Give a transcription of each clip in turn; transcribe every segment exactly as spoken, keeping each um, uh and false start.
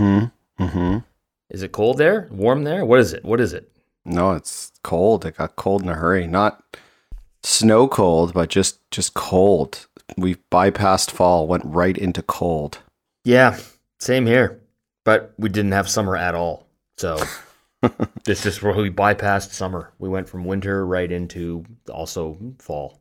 Mm-hmm. Mm-hmm. Is it cold there? Warm there? What is it? What is it? No, it's cold. It got cold in a hurry. Not snow cold, but just just cold. We bypassed fall, went right into cold. Yeah, same here. But we didn't have summer at all. So this is where we bypassed summer. We went from winter right into also fall.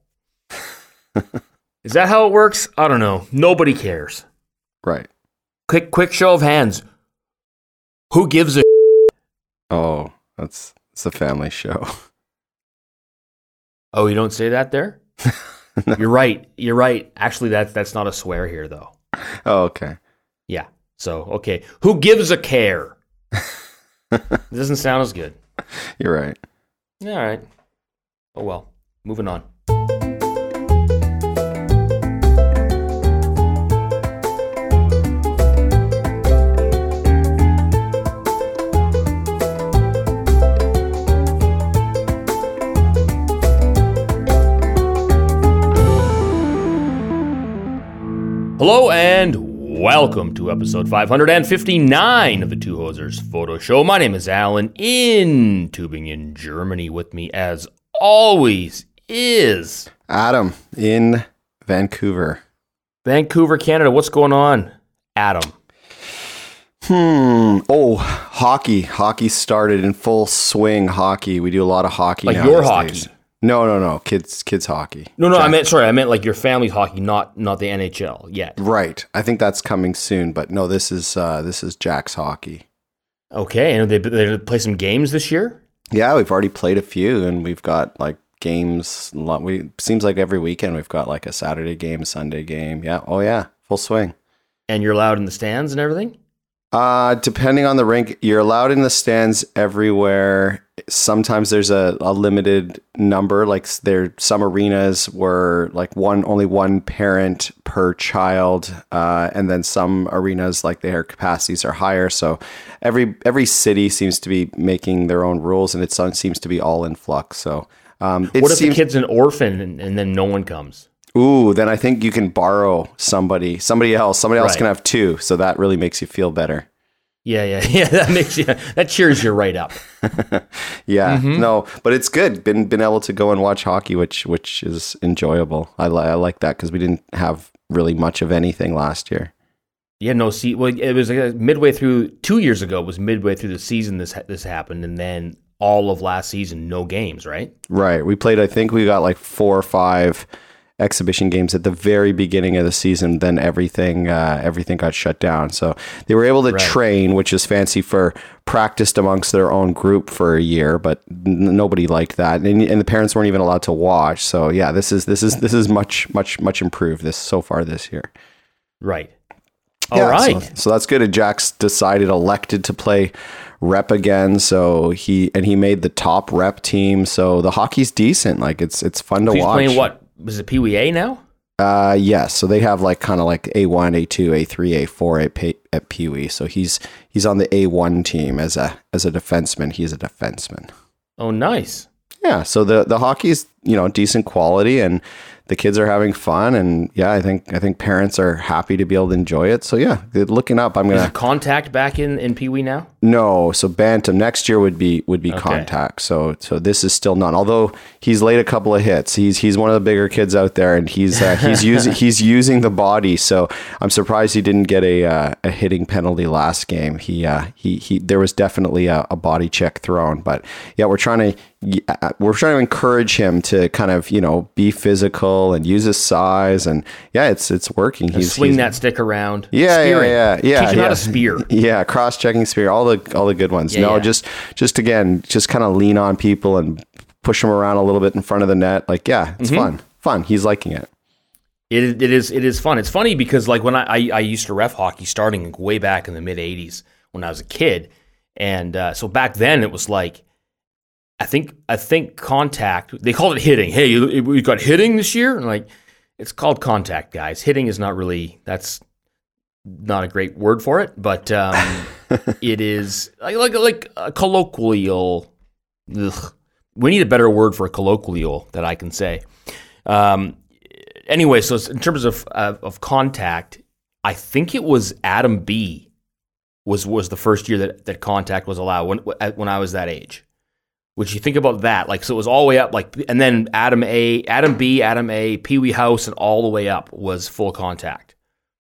Is that how it works? I don't know. Nobody cares. Right. Quick, quick show of hands. Who gives a Oh, that's it's a family show. Oh, you don't say that there? No. You're right. You're right. Actually, that's that's not a swear here, though. Oh, okay. Yeah. So, okay. Who gives a care? It doesn't sound as good. You're right. All right. Oh, well. Moving on. Hello and welcome to episode five hundred fifty-nine of the Two Hosers Photo Show. My name is Alan in Tübingen, Germany. With me, as always, is Adam in Vancouver. Vancouver, Canada. What's going on, Adam? Hmm. Oh, hockey. Hockey started in full swing. Hockey. We do a lot of hockey Like now your these hockey? days. No, no, no. Kids, kids hockey. No, no. Jack- I meant sorry. I meant like your family's hockey, not not the N H L yet. Right. I think that's coming soon. But no, this is uh, this is Jack's hockey. Okay, and they they play some games this year. Yeah, we've already played a few, and we've got like games. We seems like every weekend we've got like a Saturday game, a Sunday game. Yeah. Oh yeah, full swing. And you're allowed in the stands and everything. Uh, depending on the rink, you're allowed in the stands everywhere. Sometimes there's a, a limited number. Like there, some arenas were like one, only one parent per child. Uh, and then some arenas, like their capacities are higher. So every, every city seems to be making their own rules, and it seems to be all in flux. So, um, it What if seems, the kid's an orphan and, and then no one comes? ooh, then I think you can borrow somebody, somebody else, somebody else Right. can have two. So that really makes you feel better. Yeah, yeah, yeah. That makes you that cheers you right up. Yeah, Mm-hmm. no, but it's good. Been been able to go and watch hockey, which which is enjoyable. I, li- I like that because we didn't have really much of anything last year. Yeah, no. See, well, it was uh, midway through two years ago. It was midway through the season. This ha- this happened, and then all of last season, no games. Right. Right. We played. I think we got like four or five exhibition games at the very beginning of the season. Then everything uh, everything got shut down. So they were able to Right. train, which is fancy for practiced amongst their own group for a year, but n- nobody liked that, and, and the parents weren't even allowed to watch. So yeah, this is this is this is much much much improved this so far this year. Right. All Yeah, right. So, so that's good. And Jack's decided, elected to play rep again. So he and he made the top rep team. So the hockey's decent. Like it's it's fun to So he's watch. playing what? Was it Pee Wee A now? Uh, yes. So they have like kind of like A one, A two, A three, A four at P- at Pee Wee. So he's he's on the A one team as a as a defenseman. He's a defenseman. Oh, nice. Yeah. So the the hockey's, you know, decent quality, and the kids are having fun, and yeah, I think I think parents are happy to be able to enjoy it. So yeah, good looking up. I'm Is gonna it contact back in, in Pee Wee now? no. So Bantam next year would be would be Okay. contact. So so this is still none. Although he's laid a couple of hits. He's he's one of the bigger kids out there, and he's uh, he's using he's using the body. So I'm surprised he didn't get a uh, a hitting penalty last game. He uh, he he there was definitely a, a body check thrown. But yeah, we're trying to. Yeah, we're trying to encourage him to kind of, you know, be physical and use his size, and yeah, it's it's working. He's Swing he's, that stick around. Yeah, Spearing. yeah, yeah, yeah. Teach him yeah. how to spear. Yeah, cross-checking spear, all the all the good ones. Yeah, no, yeah. just just again, just kind of lean on people and push them around a little bit in front of the net. Like, yeah, it's Mm-hmm. fun, fun. He's liking it. It it is it is fun. It's funny because like when I I, I used to ref hockey starting way back in the mid eighties when I was a kid, and uh, so back then it was like. I think I think contact. They called it hitting. Hey, you, you got hitting this year, and like it's called contact, guys. Hitting is not really. That's not a great word for it, but um, it is like like like a colloquial. Ugh. We need a better word for a colloquial that I can say. Um, anyway, so in terms of uh, of contact, I think it was Adam B. was was the first year that, that contact was allowed when when I was that age. Which you think about that, like so it was all the way up, like and then Adam A, Adam B, Adam A, Pee Wee House, and all the way up was full contact.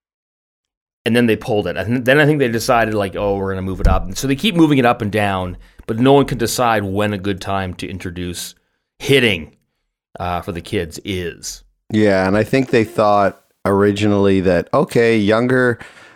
And then they pulled it, and then I think they decided like, oh, we're gonna move it up. And so they keep moving it up and down, but no one can decide when a good time to introduce hitting uh, for the kids is. Yeah, and I think they thought originally that okay, younger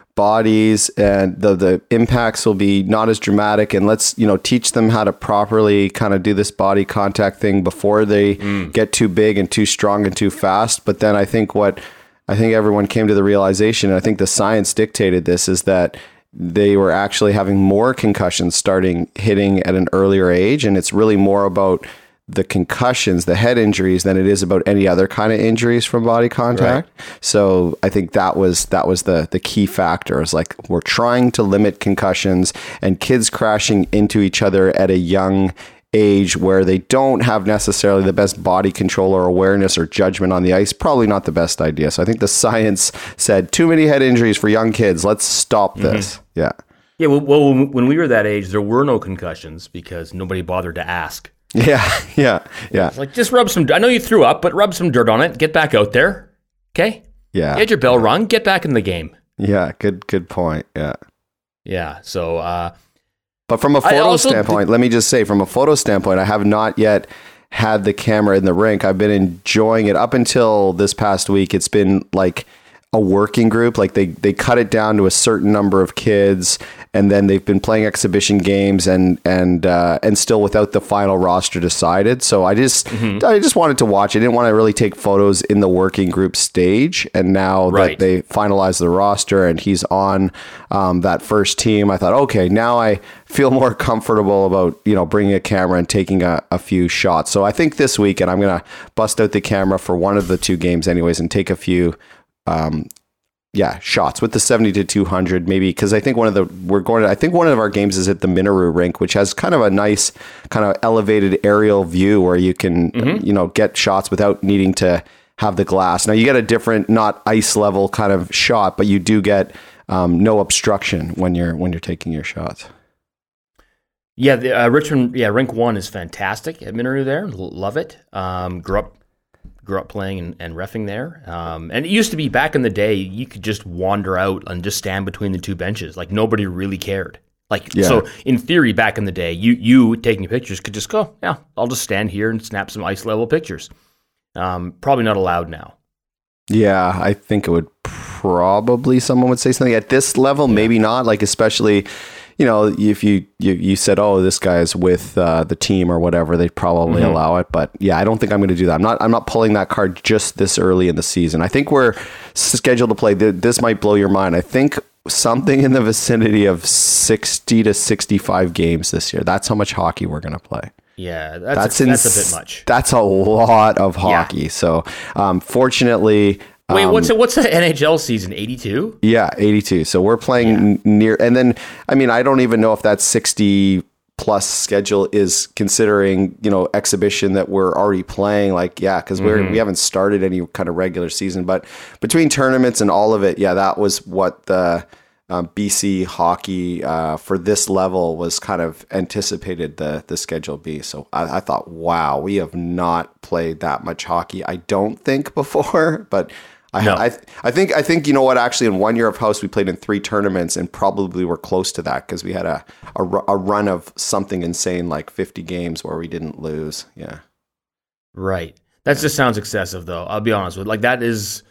bodies and the the impacts will be not as dramatic, and let's you know teach them how to properly kind of do this body contact thing before they mm. get too big and too strong and too fast. But then I think what I think everyone came to the realization, and I think the science dictated this, is that they were actually having more concussions starting hitting at an earlier age, and it's really more about the concussions, the head injuries, than it is about any other kind of injuries from body contact. Right. So I think that was that was the the key factor. Is like we're trying to limit concussions and kids crashing into each other at a young age where they don't have necessarily the best body control or awareness or judgment on the ice. Probably not the best idea. So I think the science said too many head injuries for young kids. Let's stop this. Mm-hmm. Yeah. Yeah. Well, well, when we were that age, there were no concussions because nobody bothered to ask. Yeah, yeah, yeah. It's like, just rub some, I know you threw up, but rub some dirt on it. Get back out there. Okay? Yeah. Get your bell rung. Get back in the game. Yeah, good good point. Yeah. Yeah, so... Uh, but from a photo standpoint, th- let me just say, from a photo standpoint, I have not yet had the camera in the rink. I've been enjoying it up until this past week. It's been like a working group. Like they, they cut it down to a certain number of kids, and then they've been playing exhibition games and and uh, and still without the final roster decided. So I just mm-hmm. I just wanted to watch. I didn't want to really take photos in the working group stage. And now right. that they finalized the roster and he's on um, that first team, I thought, okay, now I feel more comfortable about you know bringing a camera and taking a, a few shots. So I think this weekend I'm gonna bust out the camera for one of the two games anyways and take a few. Um, yeah, shots with the seventy to two hundred, maybe, because I think one of the we're going to I think one of our games is at the Minoru rink, which has kind of a nice kind of elevated aerial view where you can mm-hmm. you know get shots without needing to have the glass. Now you get a different, not ice level kind of shot, but you do get um, no obstruction when you're when you're taking your shots. Yeah, the uh, Richmond, yeah, rink one is fantastic at Minoru there. L- love it. Um, grew up. Grew up playing and, and reffing there. Um, and it used to be back in the day, you could just wander out and just stand between the two benches. Like nobody really cared. Like, yeah. So in theory, back in the day, you you taking pictures could just go, yeah, I'll just stand here and snap some ice level pictures. Um, probably not allowed now. Yeah, I think it would probably, someone would say something at this level, yeah. Maybe not, like especially, you know, if you, you, you said, oh, this guy's with uh, the team or whatever, they'd probably mm-hmm. allow it. But yeah, I don't think I'm going to do that. I'm not, I'm not pulling that card just this early in the season. I think we're scheduled to play. This might blow your mind. I think something in the vicinity of sixty to sixty-five games this year. That's how much hockey we're going to play. Yeah, that's, that's, a, that's ins- a bit much. That's a lot of hockey. Yeah. So um, fortunately... Wait, what's a, what's the N H L season? eighty-two? Yeah, eighty-two. So we're playing yeah. n- near, and then I mean, I don't even know if that sixty plus schedule is considering you know exhibition that we're already playing. Like, yeah, because we're mm-hmm. we haven't started any kind of regular season, but between tournaments and all of it, yeah, that was what the um, B C hockey uh, for this level was kind of anticipated the the schedule be. So I, I thought, wow, we have not played that much hockey. I don't think before, but. I, no. I I think I think you know what, actually in one year of house we played in three tournaments and probably were close to that because we had a, a a run of something insane like fifty games where we didn't lose. Yeah, right. That just sounds excessive though. I'll be honest with you. Like that is.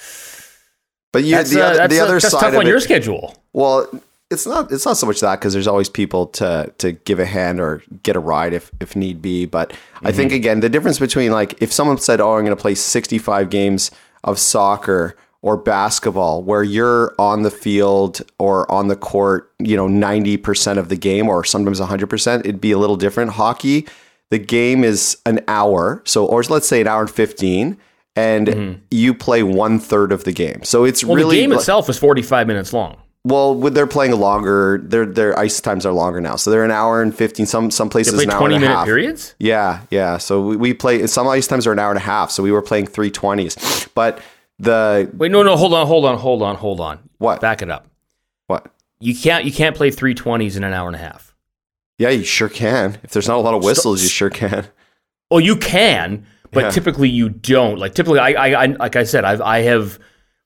But you, the, uh, other, the other that's side tough of on it, your schedule. Well, it's not it's not so much that because there's always people to to give a hand or get a ride if if need be. But mm-hmm. I think again the difference between like if someone said, "Oh, I'm going to play sixty-five games." Of soccer or basketball where you're on the field or on the court, you know, ninety percent of the game or sometimes one hundred percent, it'd be a little different. Hockey, the game is an hour. So, or let's say an hour and fifteen and mm-hmm. you play one third of the game. So it's well, really... the game itself is forty-five minutes long. Well, they're playing longer. Their their ice times are longer now, so they're an hour and fifteen. Some some places they play an hour twenty and a minute half. Periods. Yeah, yeah. So we, we play. Some ice times are an hour and a half. So we were playing three twenties. But the wait, no, no, hold on, hold on, hold on, hold on. What? Back it up. What? You can't you can't play three twenties in an hour and a half. Yeah, you sure can. If there's not a lot of whistles, you sure can. Well, you can, but Yeah. typically you don't. Like typically, I, I, I like I said, I've I have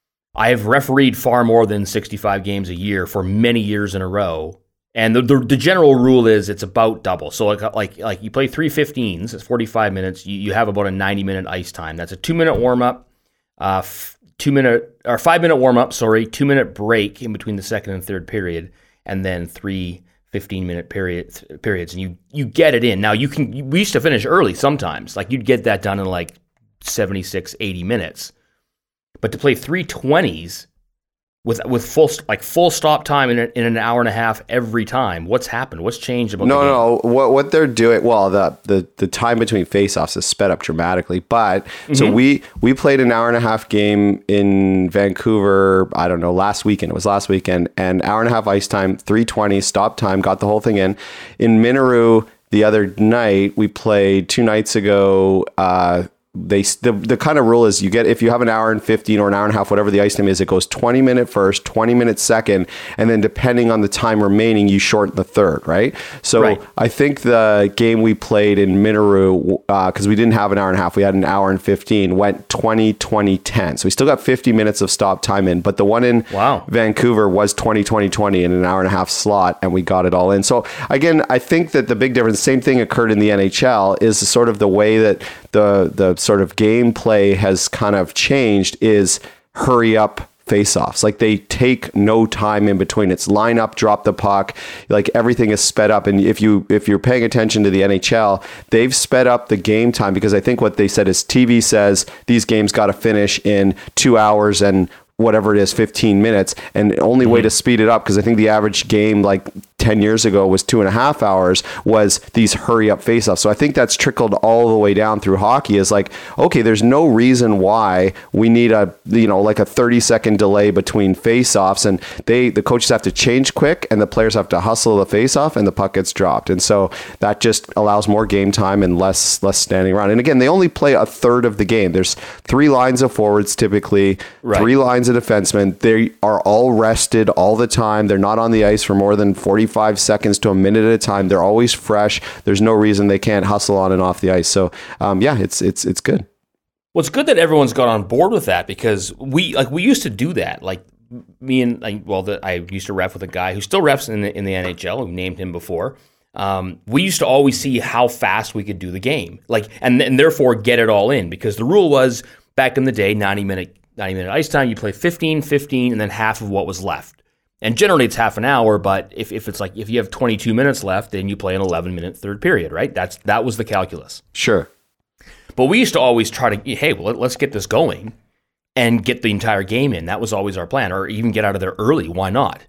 I have refereed far more than sixty-five games a year for many years in a row. And the, the the general rule is it's about double. So like like like you play three fifteens, it's forty-five minutes. You, you have about a ninety minute ice time. That's a two minute warm up, uh, f- two minute or five minute warm up. Sorry, two minute break in between the second and third period, and then three fifteen minute period periods. And you you get it in. Now you can. You, we used to finish early sometimes. Like you'd get that done in like seventy-six, eighty minutes. But to play three twenties. With with full like full stop time in, a, in an hour and a half every time. What's happened? What's changed about No, the game? no. What what they're doing? Well, the the, the time between faceoffs is sped up dramatically. But mm-hmm. so we we played an hour and a half game in Vancouver. I don't know, last weekend. It was last weekend, and hour and a half ice time, three twenty stop time. Got the whole thing in. In Minoru the other night, we played two nights ago. Uh, They the, the kind of rule is you get if you have an hour and fifteen or an hour and a half, whatever the ice time is, it goes twenty minute first, twenty minutes second, and then depending on the time remaining, you shorten the third, right? So Right. I think the game we played in Minoru, because uh, we didn't have an hour and a half, we had an hour and fifteen, went twenty, twenty, ten. So we still got fifty minutes of stop time in, but the one in Wow. Vancouver was twenty, twenty, twenty in an hour and a half slot, and we got it all in. So again, I think that the big difference, same thing occurred in the N H L, is sort of the way that the the sort of gameplay has kind of changed is hurry up face-offs. Like they take no time in between. It's line up, drop the puck. Like everything is sped up. And if you if you're paying attention to the N H L, they've sped up the game time because I think what they said is T V says these games got to finish in two hours and whatever it is, fifteen minutes. And the only mm-hmm. way to speed it up, because I think the average game like ten years ago was two and a half hours, was these hurry up faceoffs. So I think that's trickled all the way down through hockey is like, okay, there's no reason why we need a, you know, like a thirty second delay between faceoffs, and they, the coaches have to change quick and the players have to hustle the faceoff and the puck gets dropped. And so that just allows more game time and less, less standing around. And again, they only play a third of the game. There's three lines of forwards, typically right. three lines of defensemen. They are all rested all the time. They're not on the ice for more than forty-five seconds to a minute at a time. They're always fresh. There's no reason they can't hustle on and off the ice. So um, yeah, it's it's it's good. Well, it's good that everyone's got on board with that because we like we used to do that. Like me and like well, the, I used to ref with a guy who still refs in the in the N H L. We've named him before. Um, we used to always see how fast we could do the game, like and and therefore get it all in because the rule was back in the day ninety minute ninety minute ice time. You play fifteen, fifteen, and then half of what was left. And generally it's half an hour, but if, if it's like if you have twenty-two minutes left, then you play an eleven minute third period, right? That's that was the calculus. Sure. But we used to always try to, hey, well, let's get this going and get the entire game in. That was always our plan, or even get out of there early. Why not?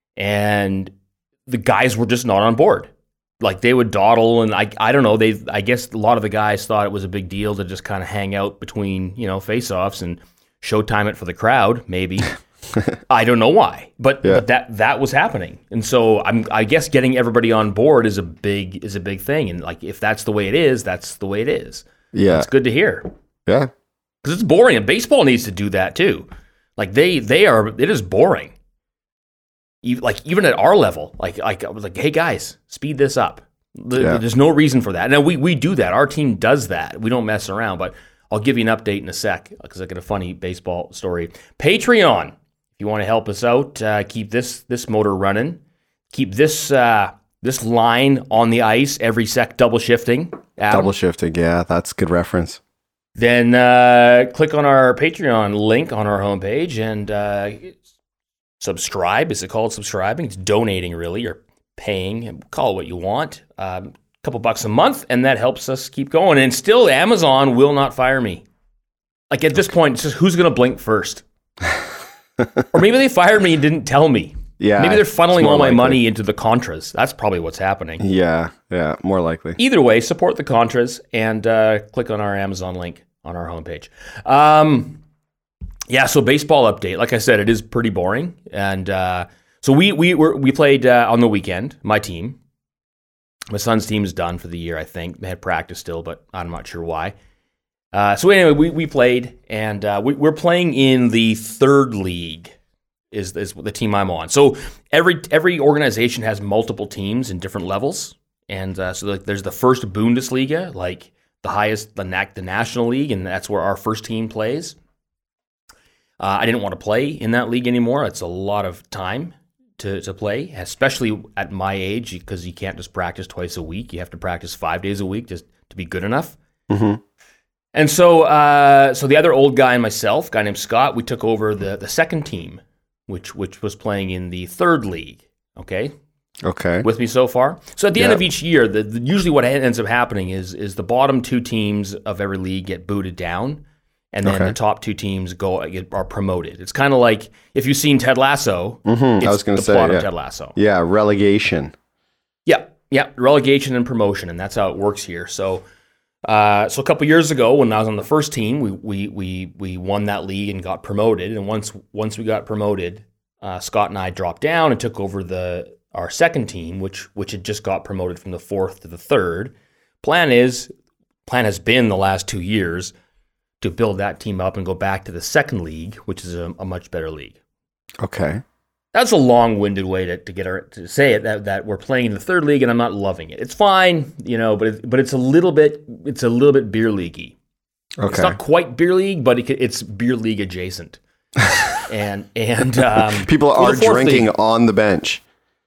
And the guys were just not on board. Like they would dawdle, and I I don't know. They I guess a lot of the guys thought it was a big deal to just kind of hang out between you know face-offs and showtime it for the crowd, maybe. I don't know why, but, yeah. but that that was happening, and so I'm I guess getting everybody on board is a big is a big thing, and like if that's the way it is, that's the way it is. Yeah, it's good to hear. Yeah, because it's boring, and baseball needs to do that too. Like they they are, it is boring. Like even at our level, like like I was like, hey guys, speed this up. Yeah. There's no reason for that. Now we we do that. Our team does that. We don't mess around, but I'll give you an update in a sec because I got a funny baseball story. Patreon. You want to help us out, uh, keep this this motor running, keep this uh, this line on the ice every sec, double shifting. Adam. Double shifting, yeah, that's a good reference. Then uh, click on our Patreon link on our homepage and uh, subscribe. Is it called subscribing? It's donating, really, or paying. Call it what you want. A um, couple bucks a month, and that helps us keep going. And still, Amazon will not fire me. Like at this point, it's just who's going to blink first? Or maybe they fired me and didn't tell me. Yeah, maybe they're funneling all my likely. money into the Contras. That's probably what's happening. Yeah, yeah, more likely. Either way, support the Contras and uh, click on our Amazon link on our homepage. Um, yeah, so baseball update. Like I said, it is pretty boring. And uh, so we we were, we played uh, on the weekend, my team. My son's team is done for the year, I think. They had practice still, but I'm not sure why. Uh, so anyway, we, we played, and uh, we, we're playing in the third league. is is the team I'm on. So every every organization has multiple teams in different levels, and uh, so like there's the first Bundesliga, like the highest, the Na- the National League, and that's where our first team plays. Uh, I didn't want to play in that league anymore. It's a lot of time to to play, especially at my age, because you can't just practice twice a week. You have to practice five days a week just to be good enough. Mm-hmm. And so, uh, so the other old guy and myself, a guy named Scott, we took over the the second team, which which was playing in the third league. Okay. Okay. With me so far. So at the yeah. end of each year, the, the, usually what ends up happening is is the bottom two teams of every league get booted down, and then okay. the top two teams go get, are promoted. It's kind of like if you've seen Ted Lasso. Mm-hmm. I was going to say, plot yeah. of Ted Lasso. Yeah, relegation. Yeah, yeah, relegation and promotion, and that's how it works here. So. Uh, so a couple years ago, when I was on the first team, we we we we won that league and got promoted. And once once we got promoted, uh, Scott and I dropped down and took over the our second team, which which had just got promoted from the fourth to the third. Plan is plan has been the last two years to build that team up and go back to the second league, which is a, a much better league. Okay. That's a long-winded way to, to get our, to say it, that, that we're playing in the third league and I'm not loving it. It's fine, you know, but it, but it's a little bit it's a little bit beer leaguey. Okay. It's not quite beer league, but it, it's beer league adjacent. and and um, people are drinking league, on the bench.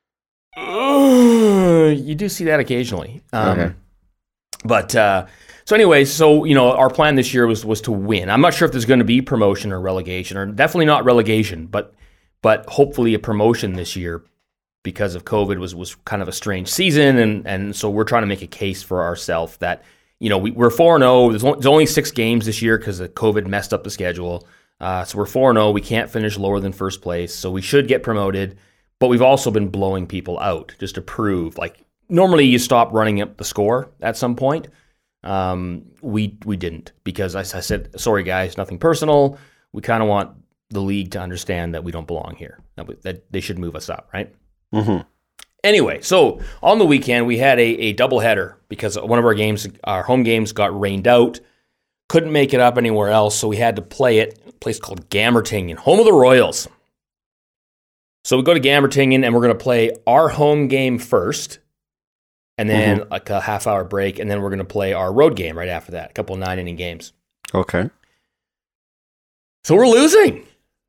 Uh, you do see that occasionally. Um, okay. But uh, so anyway, so you know, our plan this year was was to win. I'm not sure if there's going to be promotion or relegation, or definitely not relegation, but. But hopefully a promotion this year because of COVID was, was kind of a strange season. And, and so we're trying to make a case for ourselves that, you know, we, we're four and oh. There's only, there's only six games this year because of COVID messed up the schedule. Uh, so we're four and oh. We can't finish lower than first place. So we should get promoted. But we've also been blowing people out just to prove. Like, normally you stop running up the score at some point. Um, we we didn't because I, I said, sorry, guys, nothing personal. We kind of want the league to understand that we don't belong here, that, we, that they should move us up, right? Mm-hmm. Anyway, so on the weekend, we had a, a doubleheader because one of our games, our home games got rained out. Couldn't make it up anywhere else, so we had to play it at a place called Gammertingen, home of the Royals. So we go to Gammertingen, and we're going to play our home game first, and then mm-hmm. like a half-hour break, and then we're going to play our road game right after that, a couple of nine-inning games. Okay. So we're losing.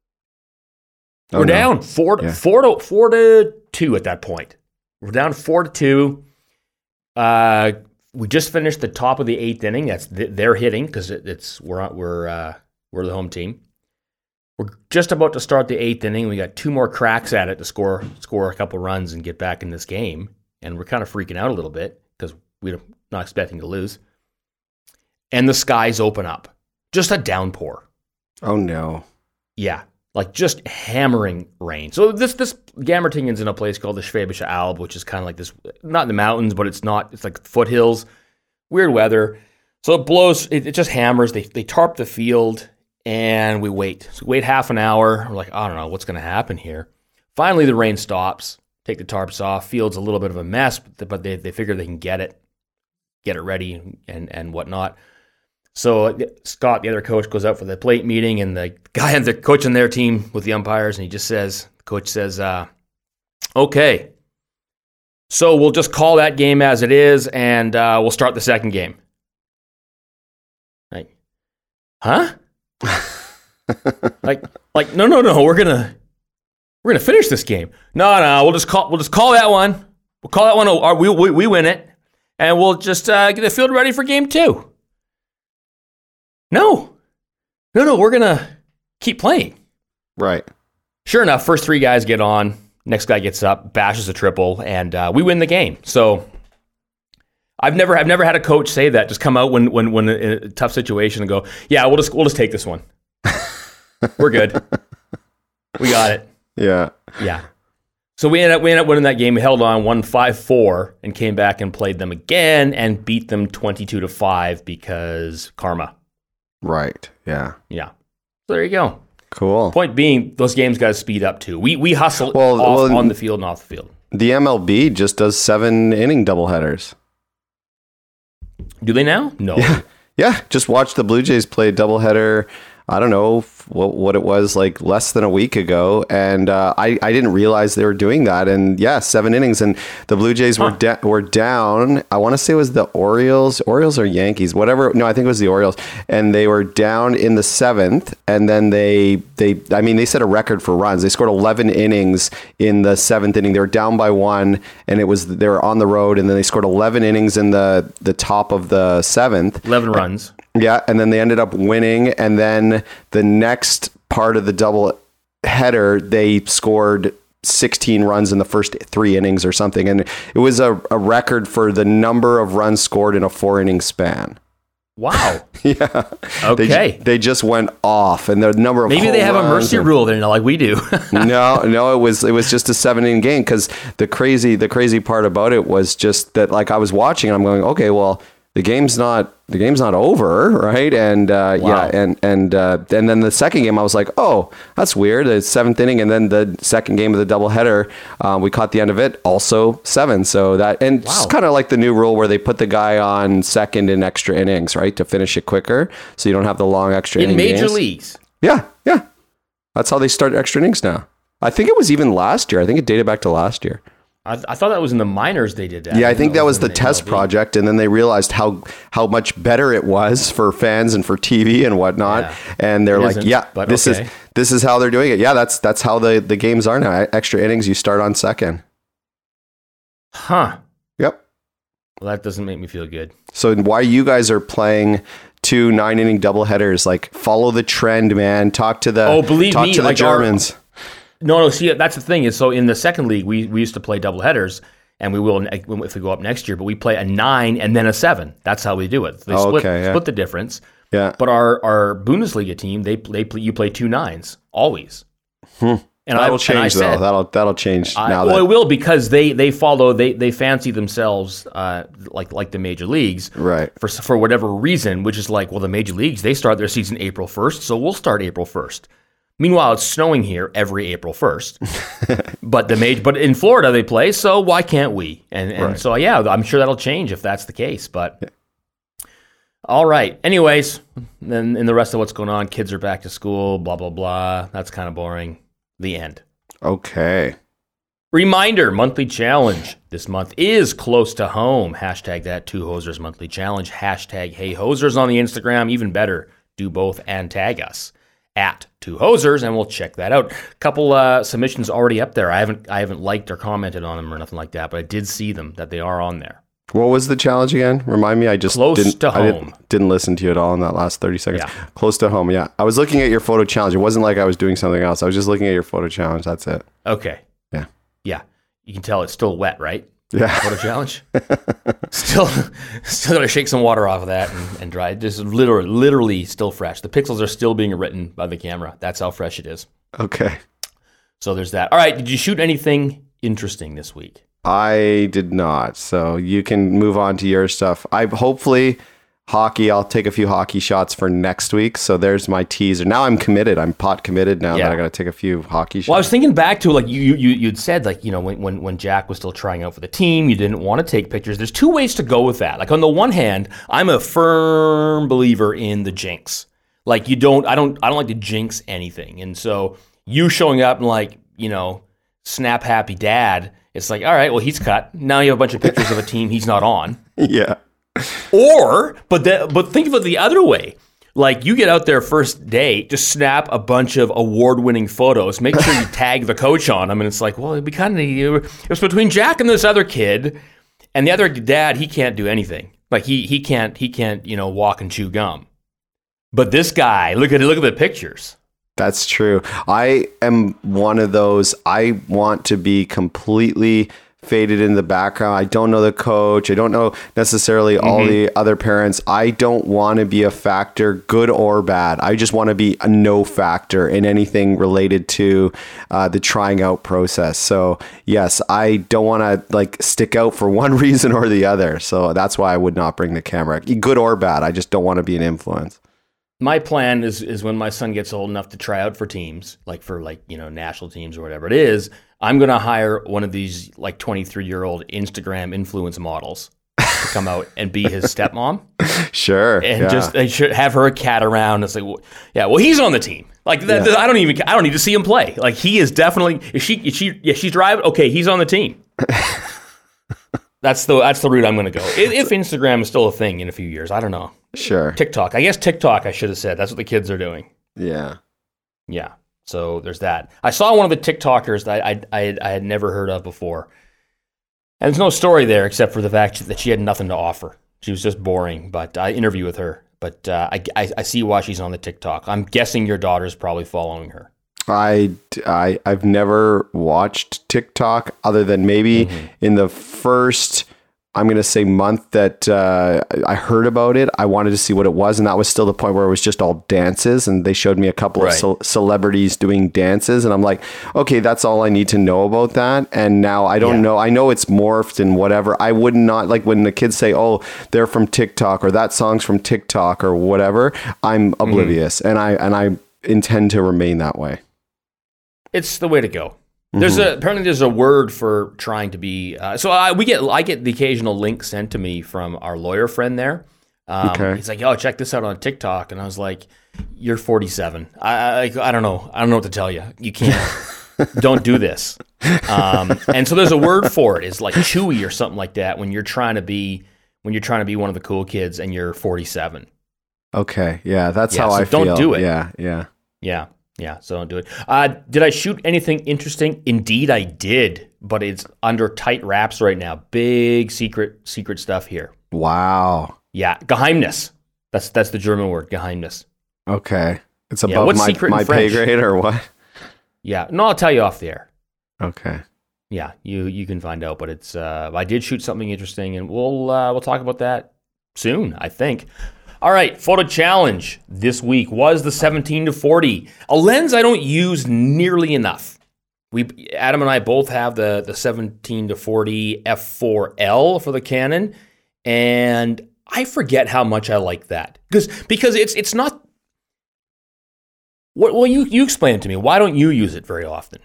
Oh, we're no. down four to, yeah. four to four to two at that point. We're down four to two. Uh, we just finished the top of the eighth inning. That's th- they're hitting because it, it's we're we're uh, we're the home team. We're just about to start the eighth inning. We got two more cracks at it to score score a couple runs and get back in this game. And we're kind of freaking out a little bit because we're not expecting to lose. And the skies open up. Just a downpour. Oh no! Yeah. Like just hammering rain. So this this Gammertingen's in a place called the Schwäbische Alb, which is kind of like this, not in the mountains, but it's not. It's like foothills. Weird weather. So it blows. It, it just hammers. They they tarp the field, and we wait. So we wait half an hour. We're like, I don't know what's going to happen here. Finally, the rain stops. Take the tarps off. Field's a little bit of a mess, but, but they they figure they can get it, get it ready, and and whatnot. So Scott, the other coach, goes out for the plate meeting, and the guy and the coach on their team with the umpires, and he just says, the coach says, uh, okay, so we'll just call that game as it is, and uh, we'll start the second game. Like, huh? like, like, no, no, no, we're gonna, we're gonna finish this game. No, no, we'll just call, we'll just call that one. We'll call that one. Or we we, we win it, and we'll just uh, get the field ready for game two. No, no, no, we're going to keep playing. Right. Sure enough, first three guys get on, next guy gets up, bashes a triple, and uh, we win the game. So I've never I've never had a coach say that, just come out when when when in a tough situation and go, yeah, we'll just we'll just take this one. We're good. We got it. Yeah. Yeah. So we ended up we ended up winning that game. We held on, won five four, and came back and played them again and beat them twenty-two to five because karma. Right. Yeah. Yeah. So there you go. Cool. Point being, those games got to speed up too. We we hustle well, off well, on the field and off the field. The M L B just does seven inning doubleheaders. Do they now? No. Yeah. Yeah. Just watch the Blue Jays play doubleheader I don't know what, what it was, like less than a week ago. And uh, I, I didn't realize they were doing that. And yeah, seven innings. And the Blue Jays huh. were, da- were down. I want to say it was the Orioles, Orioles or Yankees, whatever. No, I think it was the Orioles. And they were down in the seventh. And then they, they, I mean, they set a record for runs. They scored eleven innings in the seventh inning. They were down by one, and it was, they were on the road. And then they scored eleven innings in the, the top of the seventh. eleven runs. Yeah, and then they ended up winning, and then the next part of the double header, they scored sixteen runs in the first three innings or something, and it was a, a record for the number of runs scored in a four inning span. Wow. Yeah. Okay. They, they just went off, and the number of maybe they have a mercy and, rule there, like we do. no, no, it was it was just a seven inning game, because the crazy the crazy part about it was just that, like, I was watching, and I'm going, okay, well, the game's not the game's not over, right? And uh, wow. yeah, and and uh, and then the second game, I was like, oh, that's weird. The seventh inning, and then the second game of the doubleheader, um, we caught the end of it, also seven. So that, and wow. it's kind of like the new rule where they put the guy on second in extra innings, right, to finish it quicker, so you don't have the long extra in inning major games. leagues. Yeah, yeah, that's how they start extra innings now. I think it was even last year. I think it dated back to last year. I, th- I thought that was in the minors they did that. Yeah, I think that was the the test M L B project, and then they realized how how much better it was for fans and for T V and whatnot. Yeah. And they're it like, isn't, yeah, this okay. is this is how they're doing it. Yeah, that's that's how the, the games are now. Extra innings, you start on second. Huh. Yep. Well, that doesn't make me feel good. So why you guys are playing two nine inning doubleheaders? Like, follow the trend, man. Talk to the oh, believe talk me, to the like Germans. Our, no, no. See, that's the thing is, so in the second league, we we used to play doubleheaders. And we will if we go up next year, but we play a nine and then a seven. That's how we do it. They oh, split, okay, yeah. split the difference. Yeah. But our, our Bundesliga team, they they play, you play two nines always. Hmm. And that'll I, change and I said, though. That'll that'll change I, now. Well, that, it will, because they they follow they they fancy themselves uh, like like the major leagues, right? For for whatever reason, which is like, well, the major leagues, they start their season April first, so we'll start April first. Meanwhile, it's snowing here every April first, but the major, but in Florida they play, so why can't we? And and right. so yeah, I'm sure that'll change if that's the case. But yeah. All right. Anyways, then in the rest of what's going on, kids are back to school. Blah blah blah. That's kind of boring. The end. Okay. Reminder: monthly challenge this month is close to home. Hashtag that Two Hosers monthly challenge. Hashtag Hey Hosers on the Instagram. Even better, do both and tag us at Two Hosers, and we'll check that out. A couple uh, submissions already up there. I haven't I haven't liked or commented on them or nothing like that, but I did see them, that they are on there. What was the challenge again? Remind me. I just close didn't, to I home. Didn't, didn't listen to you at all in that last thirty seconds. Yeah. Close to home. Yeah, I was looking at your photo challenge. It wasn't like I was doing something else. I was just looking at your photo challenge. That's it. Okay. Yeah. Yeah. You can tell it's still wet, right? Yeah. Photo challenge. still, still got to shake some water off of that and, and dry it. Just literally, literally still fresh. The pixels are still being written by the camera. That's how fresh it is. Okay. So there's that. All right. Did you shoot anything interesting this week? I did not. So you can move on to your stuff. I hopefully hockey. I'll take a few hockey shots for next week. So there's my teaser. Now I'm committed. I'm pot committed now yeah. that I got to take a few hockey shots. Well, I was thinking back to, like, you you you'd said, like, you know, when, when when Jack was still trying out for the team, you didn't want to take pictures. There's two ways to go with that. Like, on the one hand, I'm a firm believer in the jinx. Like, you don't, I don't, I don't like to jinx anything. And so you showing up and, like, you know, snap happy dad, it's like, all right, well, he's cut. Now you have a bunch of pictures of a team he's not on. Yeah. Or, but the, but think of it the other way. Like, you get out there first day, just snap a bunch of award-winning photos. Make sure you tag the coach on them. And it's like, well, it'd be kind of, it was between Jack and this other kid, and the other dad, he can't do anything. Like, he he can't, he can't, you know, walk and chew gum. But this guy, look at look at the pictures. That's true. I am one of those. I want to be completely faded in the background. I don't know the coach. I don't know necessarily all mm-hmm. the other parents. I don't want to be a factor, good or bad. I just want to be a no factor in anything related to uh, the trying out process. So yes, I don't want to like stick out for one reason or the other. So that's why I would not bring the camera, good or bad. I just don't want to be an influence. My plan is is when my son gets old enough to try out for teams, like for like, you know, national teams or whatever it is, I'm going to hire one of these like twenty-three-year-old Instagram influence models to come out and be his stepmom. Sure. And yeah. just they should have her cat around. It's like, well, yeah, well, he's on the team. Like that, Yeah. I don't even, I don't need to see him play. Like he is definitely. Is she? Is she? Yeah, she's driving. Okay, he's on the team. That's the that's the route I'm going to go. If, if Instagram is still a thing in a few years, I don't know. Sure. TikTok. I guess TikTok. I should have said that's what the kids are doing. Yeah. Yeah. So there's that. I saw one of the TikTokers that I I, I, I had never heard of before. And there's no story there except for the fact that she had nothing to offer. She was just boring. But I interview with her. But uh, I, I I see why she's on the TikTok. I'm guessing your daughter's probably following her. I, I, I've never watched TikTok other than maybe mm-hmm. in the first, I'm going to say month that uh, I heard about it. I wanted to see what it was. And that was still the point where it was just all dances. And they showed me a couple right. of ce- celebrities doing dances. And I'm like, okay, that's all I need to know about that. And now I don't yeah. know. I know it's morphed and whatever. I would not, like when the kids say, oh, they're from TikTok or that song's from TikTok or whatever, I'm oblivious. Mm-hmm. And I, and I intend to remain that way. It's the way to go. There's a apparently there's a word for trying to be. Uh, so I we get I get the occasional link sent to me from our lawyer friend there. Um, okay. He's like, "Oh, check this out on TikTok," and I was like, "You're forty-seven. I I, I don't know. I don't know what to tell you. You can't. Don't do this." Um, and so there's a word for it. It's like chewy or something like that when you're trying to be when you're trying to be one of the cool kids and you're forty-seven. Okay. Yeah, that's yeah, how so I feel. Don't do it. Yeah. Yeah. Yeah. Yeah, so don't do it. Uh, did I shoot anything interesting? Indeed, I did, but it's under tight wraps right now. Big secret, secret stuff here. Wow. Yeah, Geheimnis. That's that's the German word, Geheimnis. Okay, it's above yeah, my my pay grade or what? Yeah, no, I'll tell you off the air. Okay. Yeah, you you can find out, but it's uh, I did shoot something interesting, and we'll uh, we'll talk about that soon, I think. All right, photo challenge this week was the seventeen to forty, a lens I don't use nearly enough. We Adam and I both have the, the seventeen to forty f four L for the Canon, and I forget how much I like that because because it's it's not. What well you you explain it to me. Why don't you use it very often?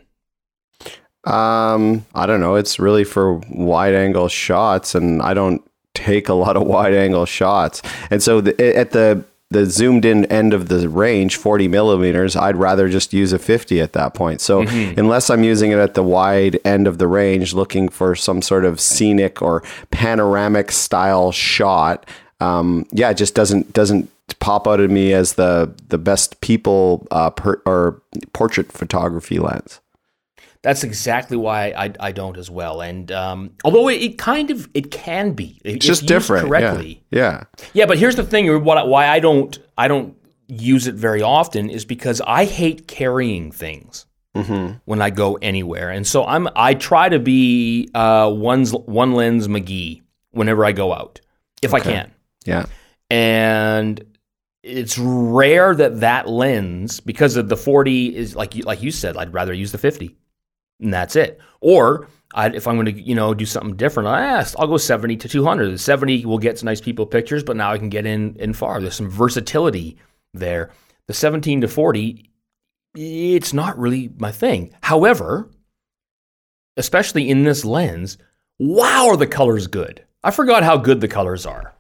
Um, I don't know. It's really for wide angle shots, and I don't take a lot of wide angle shots. And so the, at the the zoomed in end of the range, forty millimeters, I'd rather just use a fifty at that point. So mm-hmm. unless I'm using it at the wide end of the range, looking for some sort of scenic or panoramic style shot, um, yeah, it just doesn't doesn't pop out at me as the the best people uh, per, or portrait photography lens. That's exactly why I, I don't as well. And um, although it, it kind of, it can be. It's just different. Correctly. Yeah. yeah. Yeah, but here's the thing, what, why I don't I don't use it very often is because I hate carrying things mm-hmm. when I go anywhere. And so I'm I try to be uh, one's, one lens McGee whenever I go out, if okay. I can. Yeah. And it's rare that that lens, because of the forty is, like you, like you said, I'd rather use the fifty. And that's it. Or I, if I'm going to, you know, do something different, I, I'll go seventy to two hundred. The seventy will get some nice people pictures, but now I can get in, in far. There's some versatility there. The seventeen to forty, it's not really my thing. However, especially in this lens, wow, are the colors good. I forgot how good the colors are.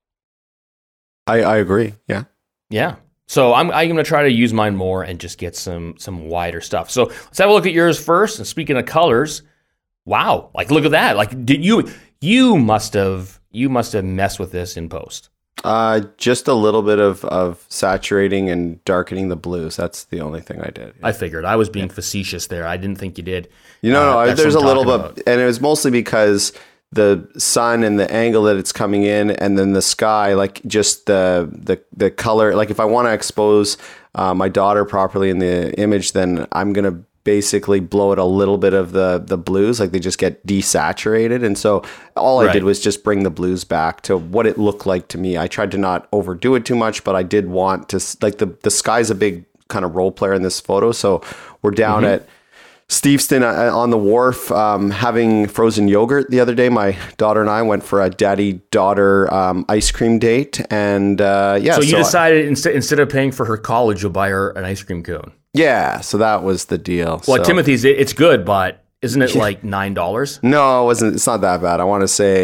I, I agree. Yeah. Yeah. So I'm I'm going to try to use mine more and just get some some wider stuff. So let's have a look at yours first. And speaking of colors, wow! Like look at that! Like did you you must have you must have messed with this in post. Uh, just a little bit of, of saturating and darkening the blues. That's the only thing I did. Yeah. I figured I was being yeah. facetious there. I didn't think you did. You know, uh, no, there's a little bit, about. And it was mostly because the sun and the angle that it's coming in, and then the sky, like just the the the color. Like if I want to expose uh, my daughter properly in the image, then I'm gonna basically blow it a little bit of the the blues, like they just get desaturated. And so all I right. did was just bring the blues back to what it looked like to me. I tried to not overdo it too much, but I did want to, like the the sky's a big kind of role player in this photo. So we're down mm-hmm. at Steveston on the wharf, um, having frozen yogurt the other day. My daughter and I went for a daddy-daughter um, ice cream date, and uh, yeah. So you so decided I, instead instead of paying for her college, you'll buy her an ice cream cone. Yeah, so that was the deal. Well, so. Timothy's, it's good, but isn't it like nine dollars? No, it wasn't. It's not that bad. I want to say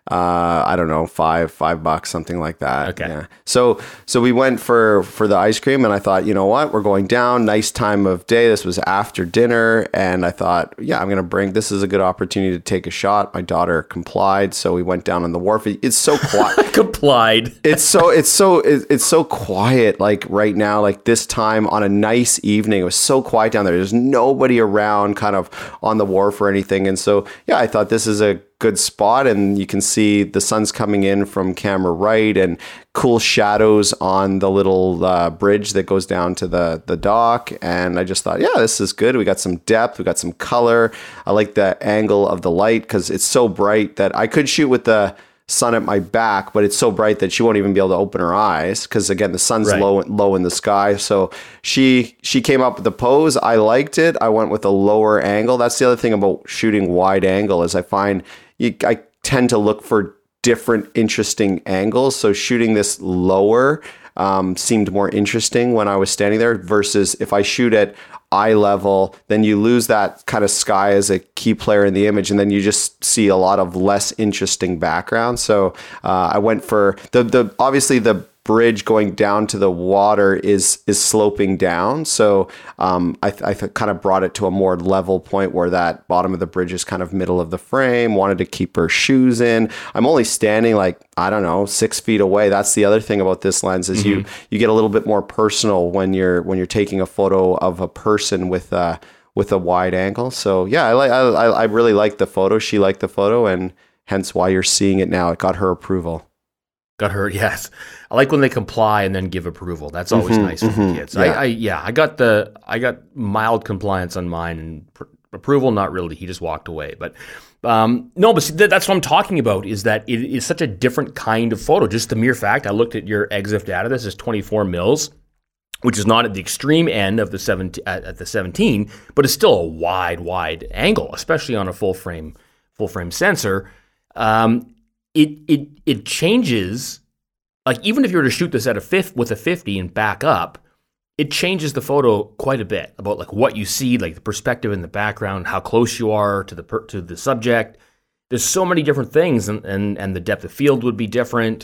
Uh, I don't know, five, five bucks, something like that. Okay. Yeah. So, so we went for, for the ice cream, and I thought, you know what, we're going down, nice time of day. This was after dinner. And I thought, yeah, I'm going to bring, this is a good opportunity to take a shot. My daughter complied. So we went down on the wharf. It's so quiet. Complied. It's so, it's so, it's so quiet. Like right now, like this time on a nice evening, it was so quiet down there. There's nobody around kind of on the wharf or anything. And so, yeah, I thought this is a good spot, and you can see the sun's coming in from camera right and cool shadows on the little uh, bridge that goes down to the the dock. And I just thought, yeah, this is good. We got some depth, we got some color. I like the angle of the light because it's so bright that I could shoot with the sun at my back, but it's so bright that she won't even be able to open her eyes because again the sun's Right. low low in the sky. So she she came up with the pose. I liked it. I went with a lower angle. That's the other thing about shooting wide angle is I find you, I tend to look for different interesting angles. So shooting this lower um, seemed more interesting when I was standing there versus if I shoot at eye level, then you lose that kind of sky as a key player in the image, and then you just see a lot of less interesting background. So uh, I went for the the obviously the bridge going down to the water is is sloping down. So um, I, I kind of brought it to a more level point where that bottom of the bridge is kind of middle of the frame. Wanted to keep her shoes in. I'm only standing like, I don't know, six feet away. That's the other thing about this lens is mm-hmm. you you get a little bit more personal when you're when you're taking a photo of a person with a with a wide angle. So yeah, I like I I really like the photo. She liked the photo, and hence why you're seeing it now. It got her approval. Got her, yes. I like when they comply and then give approval. That's always mm-hmm, nice for mm-hmm, the kids. Yeah. I, I yeah, I got the I got mild compliance on mine, and pr- approval not really. He just walked away. But um, no, but see, that, that's what I'm talking about. Is that it is such a different kind of photo. Just the mere fact I looked at your E X I F data. This is twenty-four mils, which is not at the extreme end of the seventeen at, at the seventeen, but it's still a wide, wide angle, especially on a full frame full frame sensor. Um, It it it changes, like even if you were to shoot this at a fifth with a fifty and back up, it changes the photo quite a bit about like what you see, like the perspective in the background, how close you are to the per, to the subject. There's so many different things, and, and and the depth of field would be different.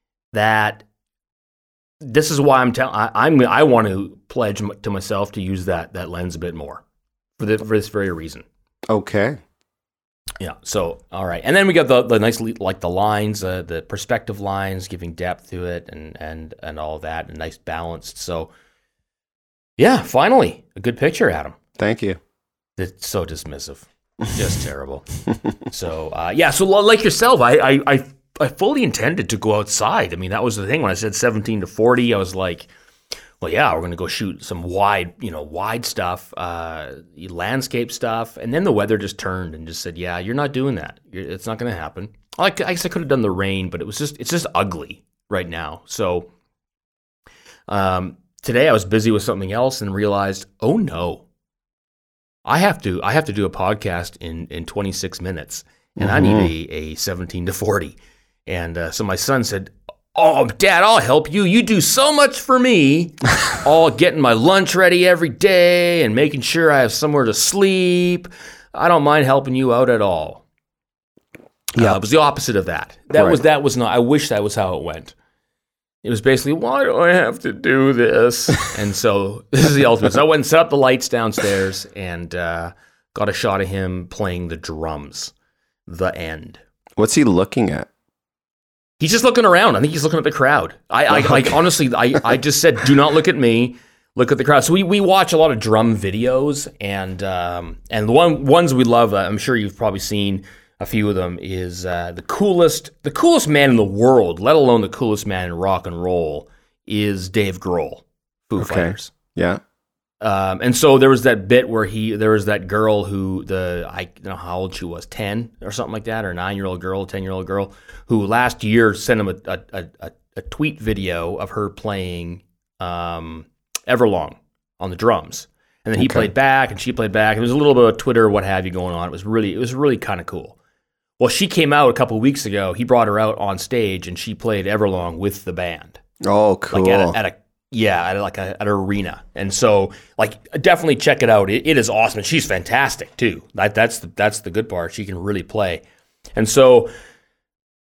That this is why I'm telling I'm I want to pledge to myself to use that that lens a bit more for the, for this very reason. Okay. Yeah. So, all right. And then we got the, the nice, like the lines, uh, the perspective lines, giving depth to it and, and, and all that, and nice balanced. So yeah, finally a good picture, Adam. Thank you. It's so dismissive, just terrible. So, uh, yeah. So like yourself, I, I, I, I fully intended to go outside. I mean, that was the thing when I said seventeen to forty, I was like, well, yeah, we're going to go shoot some wide, you know, wide stuff, uh, landscape stuff. And then the weather just turned and just said, yeah, you're not doing that. You're, it's not going to happen. Like, I guess I could have done the rain, but it was just, it's just ugly right now. So um, today I was busy with something else and realized, oh no, I have to, I have to do a podcast in, in twenty-six minutes and mm-hmm. I need a, a seventeen to forty. And uh, so my son said, oh, Dad, I'll help you. You do so much for me. All getting my lunch ready every day and making sure I have somewhere to sleep. I don't mind helping you out at all. Yeah, uh, it was the opposite of that. That right. was that was not. I wish that was how it went. It was basically, why do I have to do this? And so this is the ultimate. So I went and set up the lights downstairs and uh, got a shot of him playing the drums. The end. What's he looking at? He's just looking around. I think he's looking at the crowd. I, I like honestly, I, I just said, do not look at me. Look at the crowd. So we, we watch a lot of drum videos, and um, and the one ones we love. Uh, I'm sure you've probably seen a few of them. Is uh, the coolest the coolest man in the world, let alone the coolest man in rock and roll, is Dave Grohl, Foo okay. Fighters. Yeah. Um, and so there was that bit where he, there was that girl who the, I don't know how old she was, ten or something like that, or a nine-year-old girl, ten-year-old girl, who last year sent him a, a, a, a tweet video of her playing um, Everlong on the drums. And then he okay. played back and she played back. There was a little bit of Twitter, what have you going on. It was really, it was really kind of cool. Well, she came out a couple of weeks ago. He brought her out on stage and she played Everlong with the band. Oh, cool. Like at a, at a Yeah, at like a, at an arena, and so like definitely check it out. It, it is awesome, and she's fantastic too. That that's the, that's the good part. She can really play, and so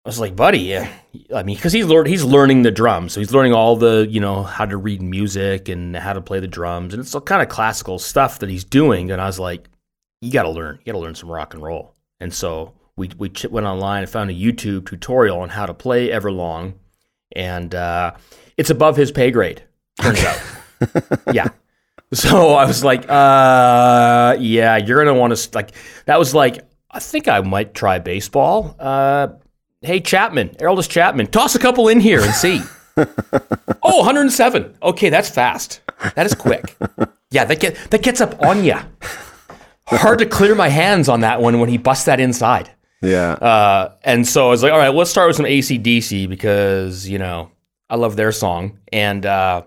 was like, buddy, yeah. I mean, because he's learning, he's learning the drums, so he's learning all the, you know, how to read music and how to play the drums, and it's all kind of classical stuff that he's doing. And I was like, you got to learn, you got to learn some rock and roll. And so we we went online and found a YouTube tutorial on how to play Everlong, and uh, it's above his pay grade. Turns out, yeah. So I was like, uh, yeah, you're gonna want to like. That was like, I think I might try baseball. Uh, hey, Chapman, Aroldis Chapman, toss a couple in here and see. Oh, one hundred seven. Okay, that's fast. That is quick. Yeah, that get that gets up on you. Hard to clear my hands on that one when he busts that inside. Yeah. Uh, and so I was like, all right, let's start with some A C D C because, you know, I love their song. And uh,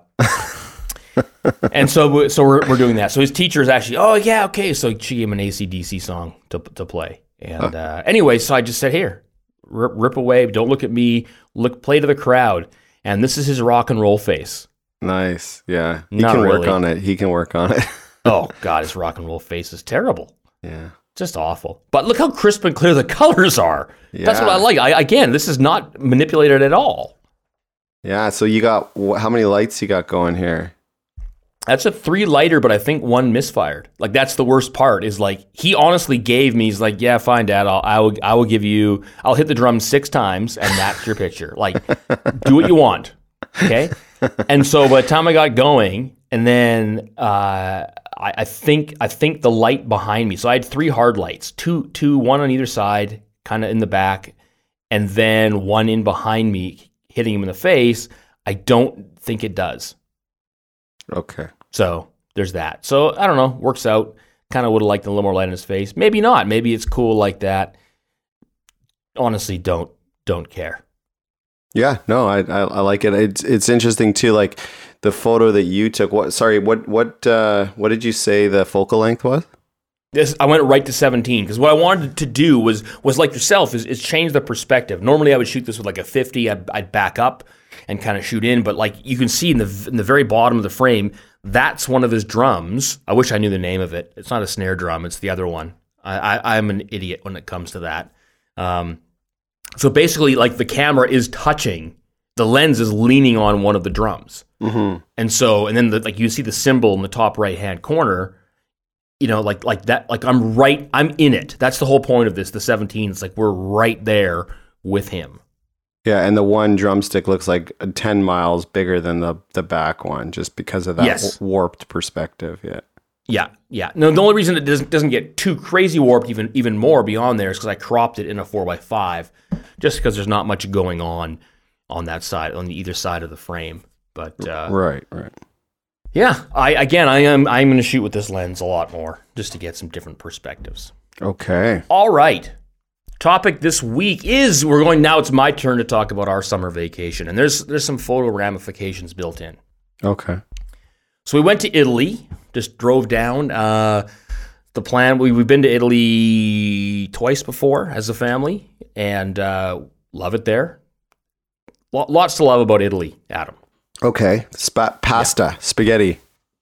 and so so we're we're doing that. So his teacher is actually, oh, yeah, okay. So she gave him an A C D C song to to play. And uh, anyway, so I just said, here, rip, rip away. Don't look at me. Look, play to the crowd. And this is his rock and roll face. Nice. Yeah. He Not can work really. on it. He can work on it. Oh, God, his rock and roll face is terrible. Yeah. Just awful. But look how crisp and clear the colors are. Yeah. That's what I like. I, again, this is not manipulated at all. Yeah. So you got, wh- how many lights you got going here? That's a three lighter, but I think one misfired. Like, that's the worst part is like, he honestly gave me, he's like, yeah, fine, Dad. I'll, I will, I will give you, I'll hit the drum six times and that's your picture. Like, do what you want. Okay. And so by the time I got going, and then uh, I, I think I think the light behind me. So I had three hard lights, two two one on either side, kind of in the back, and then one in behind me, hitting him in the face. I don't think it does. Okay. So there's that. So I don't know. Works out. Kind of would have liked a little more light in his face. Maybe not. Maybe it's cool like that. Honestly, don't don't care. Yeah, no, I, I I like it. It's it's interesting too. Like the photo that you took. What? Sorry, what what uh, what did you say the focal length was? This I went right to seventeen because what I wanted to do was was like yourself is, is change the perspective. Normally I would shoot this with like a fifty. I'd, I'd back up and kind of shoot in, but like you can see in the in the very bottom of the frame, that's one of his drums. I wish I knew the name of it. It's not a snare drum. It's the other one. I, I I'm an idiot when it comes to that. Um, So basically, like the camera is touching, the lens is leaning on one of the drums, Mm-hmm. and so and then the, like you see the symbol in the top right hand corner, you know, like like that, like I'm right, I'm in it. That's the whole point of this. The seventeen, it's like we're right there with him. Yeah, and the one drumstick looks like ten miles bigger than the the back one, just because of that Yes. w- warped perspective. Yeah. Yeah, yeah. No, the only reason it doesn't doesn't get too crazy warped even even more beyond there is because I cropped it in a four by five, just because there's not much going on on that side, on the either side of the frame. But uh, Right. Right. yeah, I again, I am I'm going to shoot with this lens a lot more just to get some different perspectives. Okay. All right. Topic this week is we're going now. It's my turn to talk about our summer vacation, and there's there's some photo ramifications built in. Okay. So we went to Italy, just drove down. Uh, the plan, we, we've been to Italy twice before as a family, and uh, love it there. Lo- lots to love about Italy, Adam. Okay. Spa- pasta, spaghetti.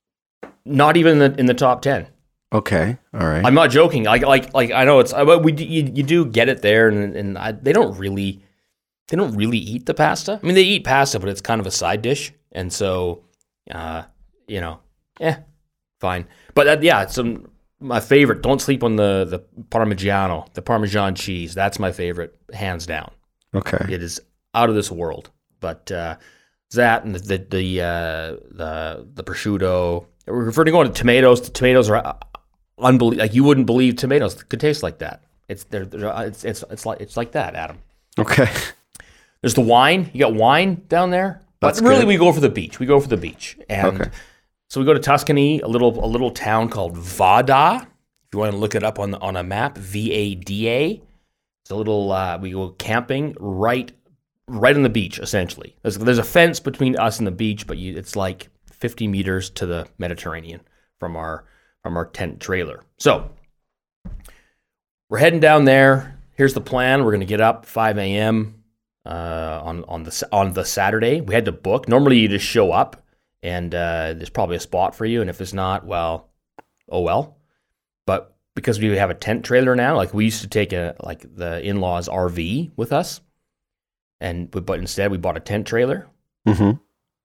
Not even in the, in the top ten. Okay. All right. I'm not joking. Like, like, like I know it's, but we you, you do get it there, and and I, they don't really, they don't really eat the pasta. I mean, they eat pasta, but it's kind of a side dish, and so, uh, you know, eh, fine. But that, yeah, it's um, my favorite. Don't sleep on the the Parmigiano, the Parmesan cheese. That's my favorite, hands down. okay. It is out of this world. But uh, that and the the the, uh, the the prosciutto. We're referring to going to tomatoes. The tomatoes are unbelievable. Like you wouldn't believe tomatoes could taste like that. It's they're, they're, it's it's it's like it's like that, Adam. Okay. There's the wine. You got wine down there. That's but really, good. we go for the beach. We go for the beach, and Okay. so we go to Tuscany, a little a little town called Vada. If you want to look it up on the, on a map, V A D A. It's a little. Uh, we go camping right right on the beach. Essentially, there's there's a fence between us and the beach, but you, it's like fifty meters to the Mediterranean from our from our tent trailer. So we're heading down there. Here's the plan. We're going to get up five a.m. Uh, on on the on the Saturday. We had to book. Normally, you just show up, and uh, there's probably a spot for you. And if there's not, well, oh well. But because we have a tent trailer now, like we used to take a like the in-laws R V with us, and but, but instead we bought a tent trailer. Mm-hmm.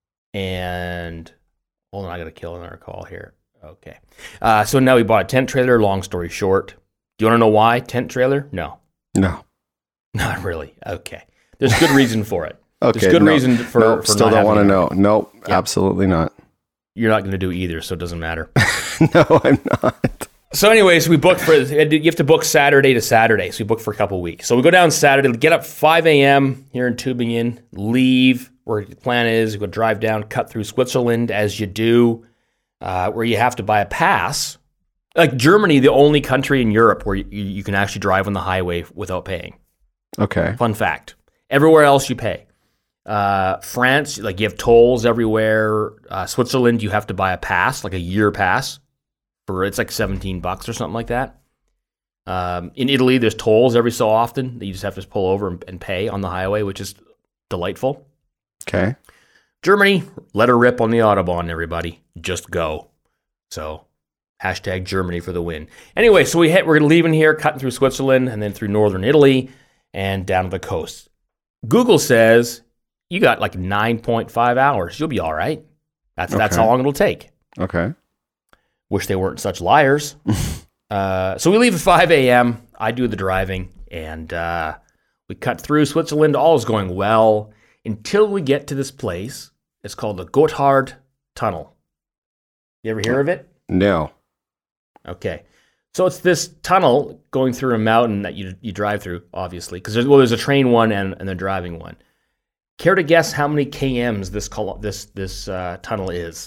And hold on, I got to kill another call here. Okay. Uh, so now we bought a tent trailer. Long story short, do you want to know why tent trailer? No. No. Not really. Okay. There's good reason for it. Okay. There's good no, reason for, nope, for still not don't want to having it. know. Nope. Yeah. Absolutely not. You're not going to do either, so it doesn't matter. No, I'm not. So anyways, we booked for, you have to book Saturday to Saturday. So we booked for a couple of weeks. So we go down Saturday, get up five a.m. here in Tübingen, leave where the plan is, we go drive down, cut through Switzerland as you do, uh, where you have to buy a pass. Like Germany, the only country in Europe where you, you can actually drive on the highway without paying. Okay. Fun fact. Everywhere else you pay. Uh, France, like you have tolls everywhere. Uh, Switzerland, you have to buy a pass, like a year pass. For it's like seventeen bucks or something like that. Um, in Italy, there's tolls every so often that you just have to pull over and, and pay on the highway, which is delightful. Okay. Germany, let her rip on the Autobahn, everybody. Just go. So, hashtag Germany for the win. Anyway, so we hit, we're leaving here, cutting through Switzerland, and then through northern Italy, and down to the coast. Google says you got like nine point five hours. You'll be all right. That's okay. That's how long it'll take. Okay. Wish they weren't such liars. uh, so we leave at five a.m. I do the driving, and uh, we cut through Switzerland. All is going well until we get to this place. It's called the Gotthard Tunnel. You ever hear of it? No. Okay. So it's this tunnel going through a mountain that you you drive through, obviously, because there's, well, there's a train one and, and a driving one. Care to guess how many kms this col- this this uh, tunnel is?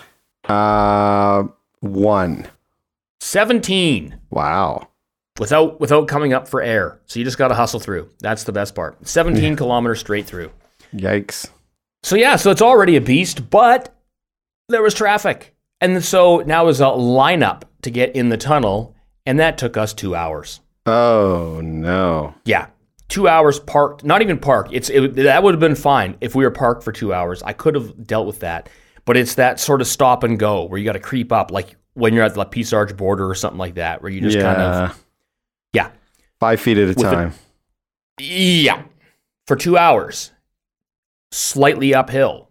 Uh, one. seventeen. Wow. Without without coming up for air. So you just got to hustle through. That's the best part. seventeen kilometers straight through. Yikes. So yeah, so it's already a beast, but there was traffic. And so now is a lineup to get in the tunnel, and that took us two hours. Oh, no. Yeah. Two hours parked, not even parked. It's it, that would have been fine if we were parked for two hours. I could have dealt with that. But it's that sort of stop and go where you got to creep up, like when you're at the Peace Arch border or something like that, where you just yeah. kind of, yeah. Five feet at a time. A, yeah. For two hours. Slightly uphill.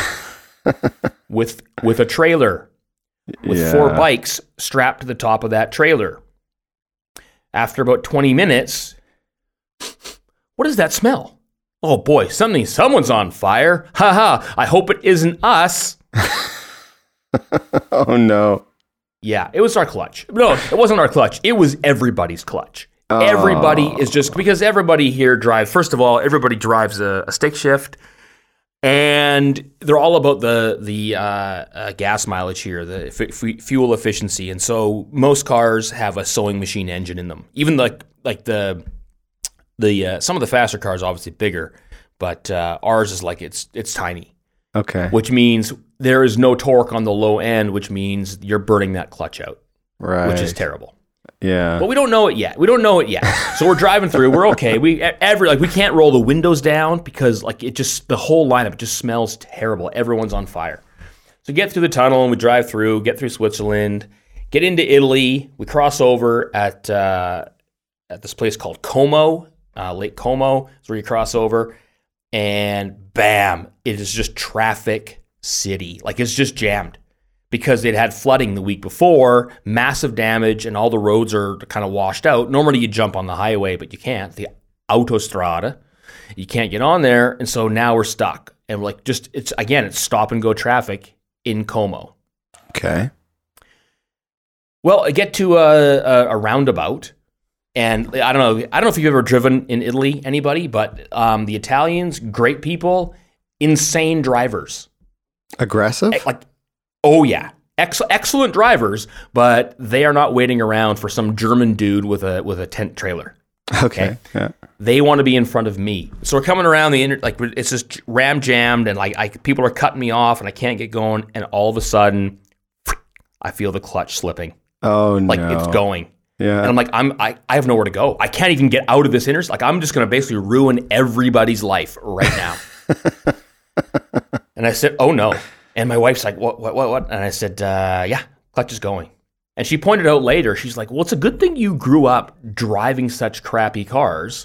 with with a trailer. With yeah. four bikes strapped to the top of that trailer. After about twenty minutes, what does that smell? Oh boy, something, someone's on fire. Ha ha, I hope it isn't us. Oh no. Yeah, it was our clutch. No, it wasn't our clutch. It was everybody's clutch. Oh. Everybody is just, because everybody here drives, first of all, everybody drives a, a stick shift. And they're all about the the uh, uh, gas mileage here, the f- f- fuel efficiency. And so most cars have a sewing machine engine in them. Even like like the the uh, some of the faster cars, obviously bigger, but uh, ours is like it's it's tiny. Okay. Which means there is no torque on the low end, which means you're burning that clutch out. Right. Which is terrible. Yeah. But we don't know it yet. We don't know it yet. So we're driving through. We're okay. We every like we can't roll the windows down because like it just the whole lineup just smells terrible. Everyone's on fire. So get through the tunnel and we drive through. Get through Switzerland. Get into Italy. We cross over at uh, at this place called Como, uh, Lake Como. Is where you cross over, and bam! It is just traffic city. Like it's just jammed. Because they'd had flooding the week before, massive damage, and all the roads are kind of washed out. Normally you jump on the highway, but you can't. The Autostrada, you can't get on there, and so now we're stuck. And we're like, just it's again, it's stop and go traffic in Como. Okay. Well, I get to a, a, a roundabout, and I don't know. I don't know if you've ever driven in Italy, anybody, but um, the Italians, great people, insane drivers, aggressive, like. Oh, yeah. Ex- excellent drivers, but they are not waiting around for some German dude with a with a tent trailer. Okay. okay? Yeah. They want to be in front of me. So we're coming around the inter- like it's just ram jammed, and like I, people are cutting me off, and I can't get going. And all of a sudden, I feel the clutch slipping. Oh no! Like it's going. Yeah. And I'm like, I'm I, I have nowhere to go. I can't even get out of this intersection. Like I'm just gonna basically ruin everybody's life right now. And I said, oh no. And my wife's like, what, what, what, what? And I said, uh, yeah, clutch is going. And she pointed out later, she's like, well, it's a good thing you grew up driving such crappy cars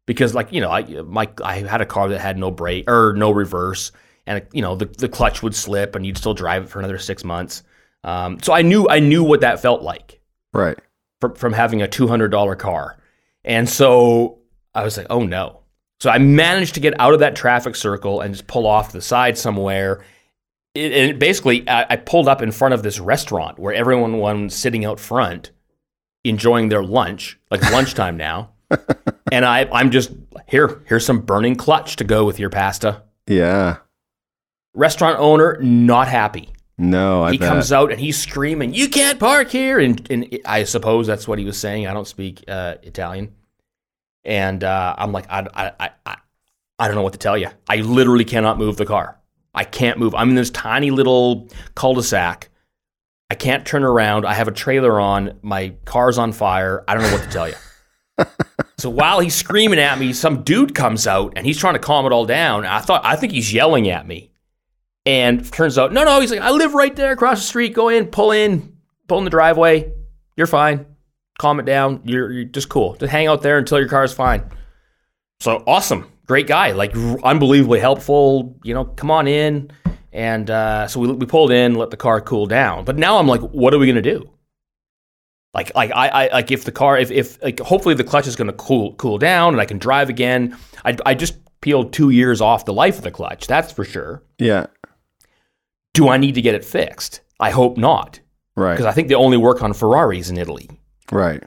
because like, you know, I my I had a car that had no brake or no reverse, and you know, the, the clutch would slip and you'd still drive it for another six months. Um, so I knew I knew what that felt like. Right. From, from having a two hundred dollars car. And so I was like, oh no. So I managed to get out of that traffic circle and just pull off to the side somewhere. It, and basically, I, I pulled up in front of this restaurant where everyone was sitting out front enjoying their lunch, like lunchtime now. And I, I'm just, here, here's some burning clutch to go with your pasta. Yeah. Restaurant owner, not happy. No, I He bet. comes out and he's screaming, you can't park here. And, and I suppose that's what he was saying. I don't speak uh, Italian. And uh, I'm like, I, I, I, I don't know what to tell you. I literally cannot move the car. I can't move. I'm in this tiny little cul-de-sac. I can't turn around. I have a trailer on. My car's on fire. I don't know what to tell you. So while he's screaming at me, some dude comes out and he's trying to calm it all down. I thought, I think he's yelling at me. And turns out, no, no, he's like, I live right there across the street. Go in, pull in, pull in the driveway. You're fine. Calm it down. You're, you're just cool. Just hang out there until your car's fine. So awesome. Great guy. Like unbelievably helpful. You know, come on in. And uh, so we, we pulled in, let the car cool down. But now I'm like, what are we going to do? Like, like I, I, like if the car, if, if like, hopefully the clutch is going to cool, cool down and I can drive again. I, I just peeled two years off the life of the clutch. That's for sure. Yeah. Do I need to get it fixed? I hope not. Right. Because I think they only work on Ferraris in Italy. Right.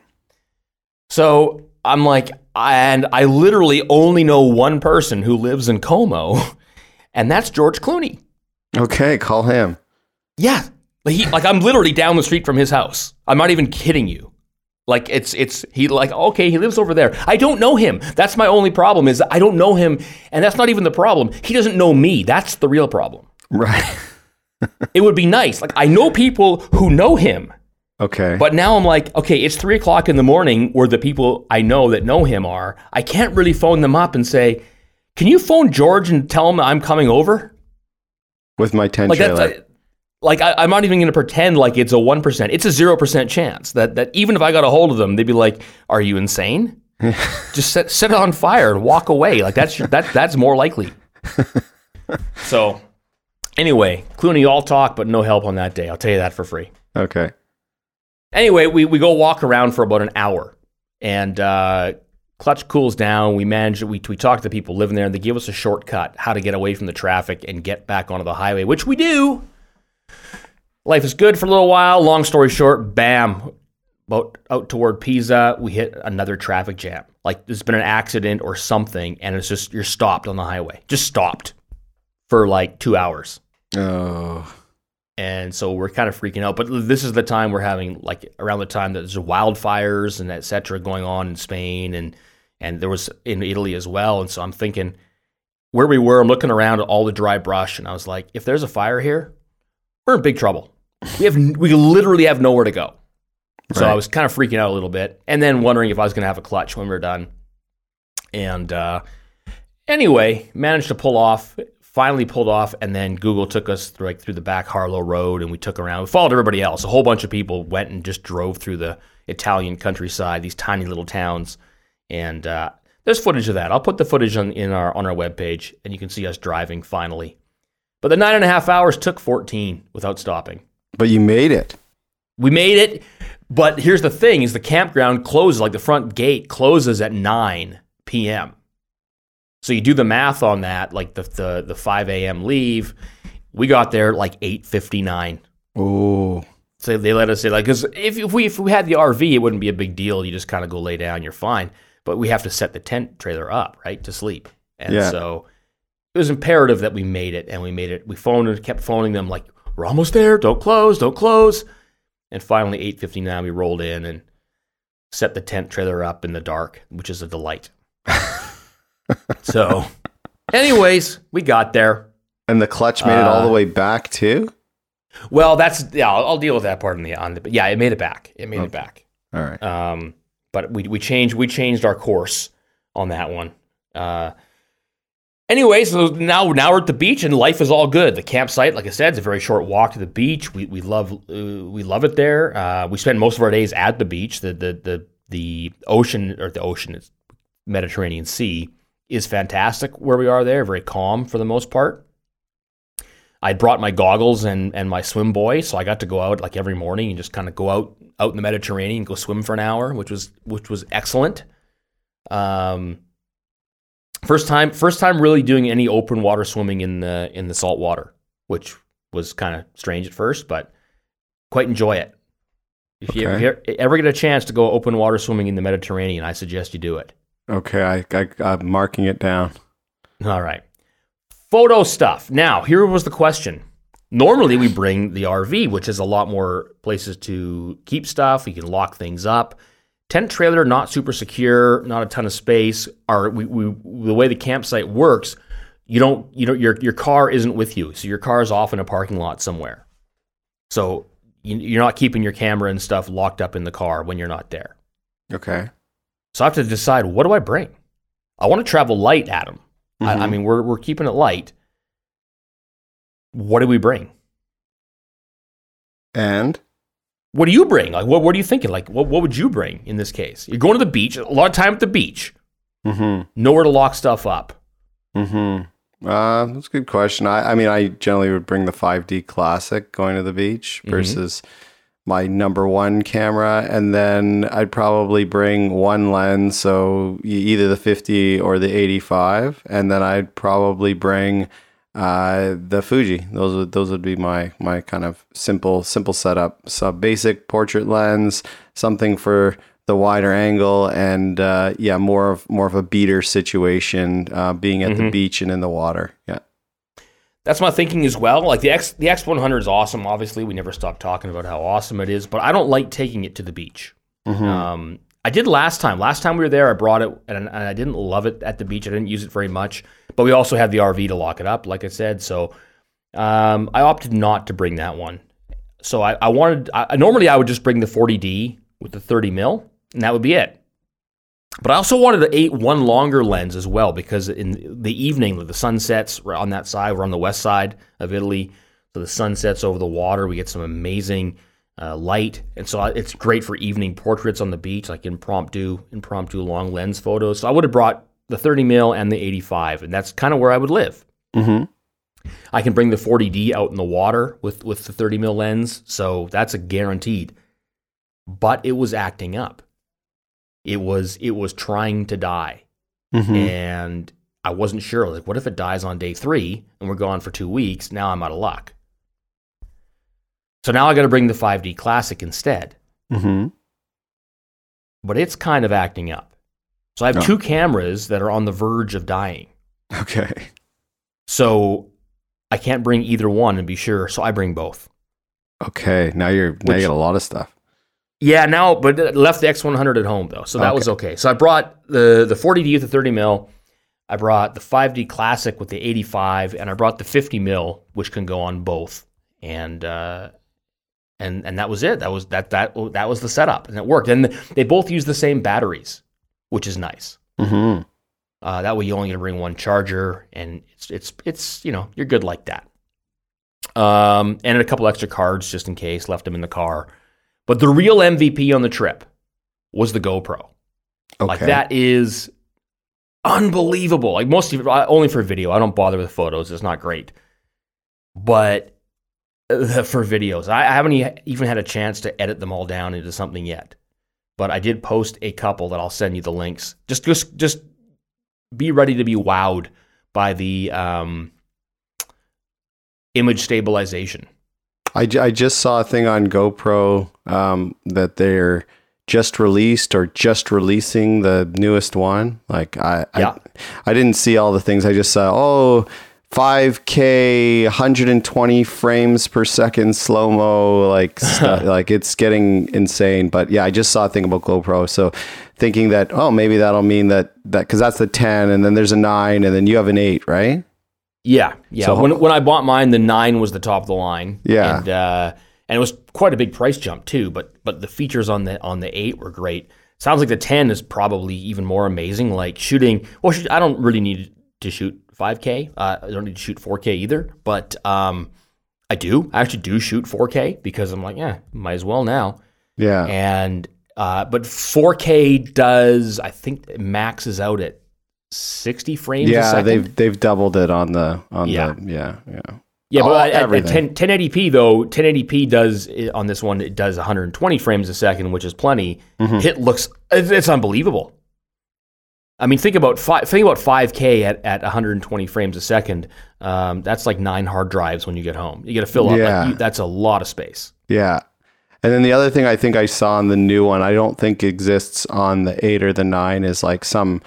So I'm like, and I literally only know one person who lives in Como, and that's George Clooney. Okay, call him. Yeah. Like, he, like I'm literally down the street from his house. I'm not even kidding you. Like it's, it's, he like, okay, he lives over there. I don't know him. That's my only problem is that I don't know him. And that's not even the problem. He doesn't know me. That's the real problem. Right. It would be nice. Like I know people who know him. Okay. But now I'm like, okay, it's three o'clock in the morning where the people I know that know him are. I can't really phone them up and say, can you phone George and tell him I'm coming over? With my ten Like, trailer. that's, uh, like I, I'm not even going to pretend like it's a one percent. It's a zero percent chance that, that even if I got a hold of them, they'd be like, are you insane? Just set, set it on fire and walk away. Like that's that that's more likely. So anyway, Clooney all talk, but no help on that day. I'll tell you that for free. Okay. Anyway, we, we go walk around for about an hour, and uh, clutch cools down. We manage, we, we talk to the people living there, and they give us a shortcut, how to get away from the traffic and get back onto the highway, which we do. Life is good for a little while. Long story short, bam, about out toward Pisa, we hit another traffic jam. Like there's been an accident or something, and it's just, you're stopped on the highway. Just stopped for like two hours. Oh. And so we're kind of freaking out. But this is the time we're having, like, around the time that there's wildfires and et cetera going on in Spain. And, and there was in Italy as well. And so I'm thinking, where we were, I'm looking around at all the dry brush. And I was like, if there's a fire here, we're in big trouble. We have we literally have nowhere to go. So Right. I was kind of freaking out a little bit. And then wondering if I was going to have a clutch when we were done. And uh, anyway, managed to pull off. Finally pulled off, and then Google took us through like through the back Harlow Road, and we took around. We followed everybody else. A whole bunch of people went and just drove through the Italian countryside, these tiny little towns. And uh, there's footage of that. I'll put the footage on in our on our webpage, and you can see us driving finally. But the nine and a half hours took fourteen without stopping. But you made it. We made it, but here's the thing: is the campground closes, like the front gate closes at nine p.m. So you do the math on that, like the the, the five a.m. leave. We got there at like eight fifty-nine. Oh. So they let us in, like, because if, if we if we had the R V, it wouldn't be a big deal. You just kind of go lay down, you're fine. But we have to set the tent trailer up, right, to sleep. And Yeah. so it was imperative that we made it, and we made it. We phoned and kept phoning them, like, we're almost there. Don't close, don't close. And finally, eight fifty-nine, we rolled in and set the tent trailer up in the dark, which is a delight. So, anyways, we got there. And the clutch made it all the way back too? Well, that's yeah. I'll, I'll deal with that part in the on. The, yeah, it made it back. It made Okay. it back. All right. Um, but we we changed we changed our course on that one. Uh, anyway, so now now we're at the beach and life is all good. The campsite, like I said, is a very short walk to the beach. We we love uh, we love it there. Uh, we spend most of our days at the beach. The the the the ocean or the ocean is Mediterranean Sea is fantastic where we are there, very calm for the most part. I brought my goggles and, and my swim buoy, so I got to go out like every morning and just kind of go out out in the Mediterranean and go swim for an hour, which was which was excellent. Um, first time first time really doing any open water swimming in the in the salt water, which was kind of strange at first, but quite enjoy it. If, okay. you, if you ever get a chance to go open water swimming in the Mediterranean, I suggest you do it. Okay, I, I, I'm marking it down. All right. Photo stuff. Now, here was the question. Normally, we bring the R V, which has a lot more places to keep stuff. You can lock things up. Tent trailer, not super secure, not a ton of space. Our, we, we, the way the campsite works, you don't, you know, your your car isn't with you, so your car is off in a parking lot somewhere. So you, you're not keeping your camera and stuff locked up in the car when you're not there. Okay. So I have to decide, what do I bring? I want to travel light, Adam. Mm-hmm. I, I mean, we're we're keeping it light. What do we bring? And what do you bring? Like, what what are you thinking? Like, what what would you bring in this case? You're going to the beach. A lot of time at the beach. Mm-hmm. Nowhere to lock stuff up. Mm-hmm. Uh, that's a good question. I, I mean, I generally would bring the five D Classic going to the beach versus mm-hmm. my number one camera, and then I'd probably bring one lens, so either the fifty or the eighty-five, and then I'd probably bring uh, the Fuji. Those would those would be my my kind of simple simple setup. So basic portrait lens, something for the wider angle, and uh, yeah, more of more of a beater situation, uh, being at mm-hmm. the beach and in the water. Yeah, that's my thinking as well. Like the X the X one hundred is awesome. Obviously, we never stop talking about how awesome it is, but I don't like taking it to the beach. Mm-hmm. Um, I did last time. Last time we were there, I brought it, and, and I didn't love it at the beach. I didn't use it very much, but we also had the R V to lock it up, like I said. So um, I opted not to bring that one. So I, I wanted. I, normally, I would just bring the forty D with the thirty mil, and that would be it. But I also wanted to eight one longer lens as well, because in the evening, the sun sets on that side. We're on the west side of Italy, so the sun sets over the water. We get some amazing uh, light, and so it's great for evening portraits on the beach, like impromptu, impromptu long lens photos. So I would have brought the thirty mil and the eighty-five, and that's kind of where I would live. Mm-hmm. I can bring the forty D out in the water with with the thirty mil lens, so that's a guaranteed. But it was acting up. It was it was trying to die. Mm-hmm. And I wasn't sure. I was like, what if it dies on day three and we're gone for two weeks? Now I'm out of luck. So now I got to bring the five D Classic instead. Mm-hmm. But it's kind of acting up. So I have oh. two cameras that are on the verge of dying. Okay. So I can't bring either one and be sure. So I bring both. Okay. Now you're now Which, you got a lot of stuff. Yeah, now, but left the X one hundred at home, though, so that okay. was okay. So I brought the, the forty D with the thirty mil, I brought the five D Classic with the eighty-five, and I brought the fifty mil, which can go on both, and uh, and and that was it. That was that that that was the setup, and it worked. And they both use the same batteries, which is nice. Mm-hmm. Uh, that way, you only got to bring one charger, and it's it's it's you know you're good like that. Um, and a couple extra cards just in case. Left them in the car. But the real M V P on the trip was the GoPro. Okay. Like, that is unbelievable. Like, most of it, only for video. I don't bother with photos. It's not great. But uh, for videos, I, I haven't even had a chance to edit them all down into something yet. But I did post a couple that I'll send you the links. Just, just, just be ready to be wowed by the um, image stabilization. I, I just saw a thing on GoPro um, that they're just released or just releasing the newest one. Like I, yeah. I, I didn't see all the things. I just saw, oh, five K, one hundred twenty frames per second slow-mo, like stuff, like it's getting insane. But yeah, I just saw a thing about GoPro. So thinking that, oh, maybe that'll mean that, that because that's the ten, and then there's a nine, and then you have an eight, right? Yeah, yeah. So, when when I bought mine, the nine was the top of the line. Yeah, and uh, and it was quite a big price jump too. But but the features on the on the eight were great. Sounds like the ten is probably even more amazing. Like shooting, well, I don't really need to shoot five K. Uh, I don't need to shoot four K either. But um, I do. I actually do shoot four K because I'm like, yeah, might as well now. Yeah. And Uh, but four K does, I think, it maxes out at sixty frames a Yeah, second. they've they've doubled it on the on Yeah. the yeah yeah. Yeah, All- but at, at everything. ten, ten eighty p though, ten eighty p does on this one it does one hundred twenty frames a second, which is plenty. Mhm. It looks it's, it's unbelievable. I mean, think about five, think about five K at, at one hundred twenty frames a second. Um, that's like nine hard drives when you get home. You got to fill up. Yeah. Like, you, that's a lot of space. Yeah. And then the other thing I think I saw on the new one, I don't think exists on the eight or the nine, is like some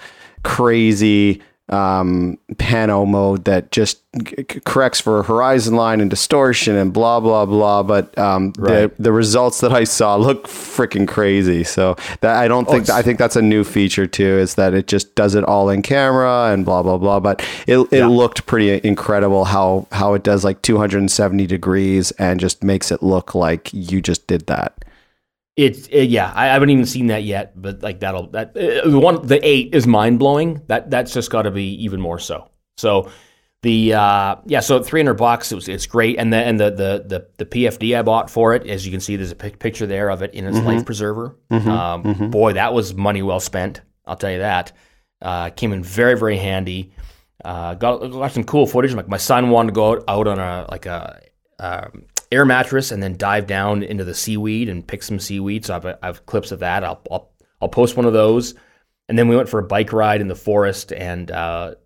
crazy um, pano mode that just c- c- corrects for horizon line and distortion and blah, blah, blah. But um, Right. the, the results that I saw look freaking crazy. So that I don't think, it's- I think that's a new feature too, is that it just does it all in camera and blah, blah, blah. But it, it Yeah. looked pretty incredible how, how it does like two hundred seventy degrees and just makes it look like you just did that. It's it, yeah, I haven't even seen that yet, but like that'll that uh, the one the eight is mind blowing. That that's just got to be even more so. So the uh, yeah, so three hundred bucks. It was it's great, and the and the the the the P F D I bought for it, as you can see, there's a pic- picture there of it in its life preserver. um, Boy, that was money well spent. I'll tell you that. Uh, came in very very handy. Uh, got got some cool footage. Like my son wanted to go out, out on a like a. Um, air mattress and then dive down into the seaweed and pick some seaweed. So I've, I've clips of that. I'll, I'll I'll post one of those. And then we went for a bike ride in the forest. And uh,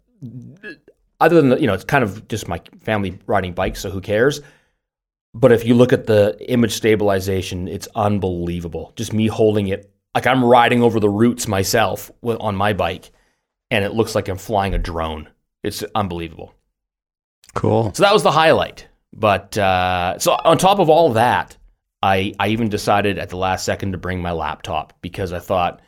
other than the, you know, it's kind of just my family riding bikes, so who cares? But if you look at the image stabilization, it's unbelievable. Just me holding it like I'm riding over the roots myself with, on my bike, and it looks like I'm flying a drone. It's unbelievable. Cool. So that was the highlight. But uh, so on top of all that, I I even decided at the last second to bring my laptop because I thought,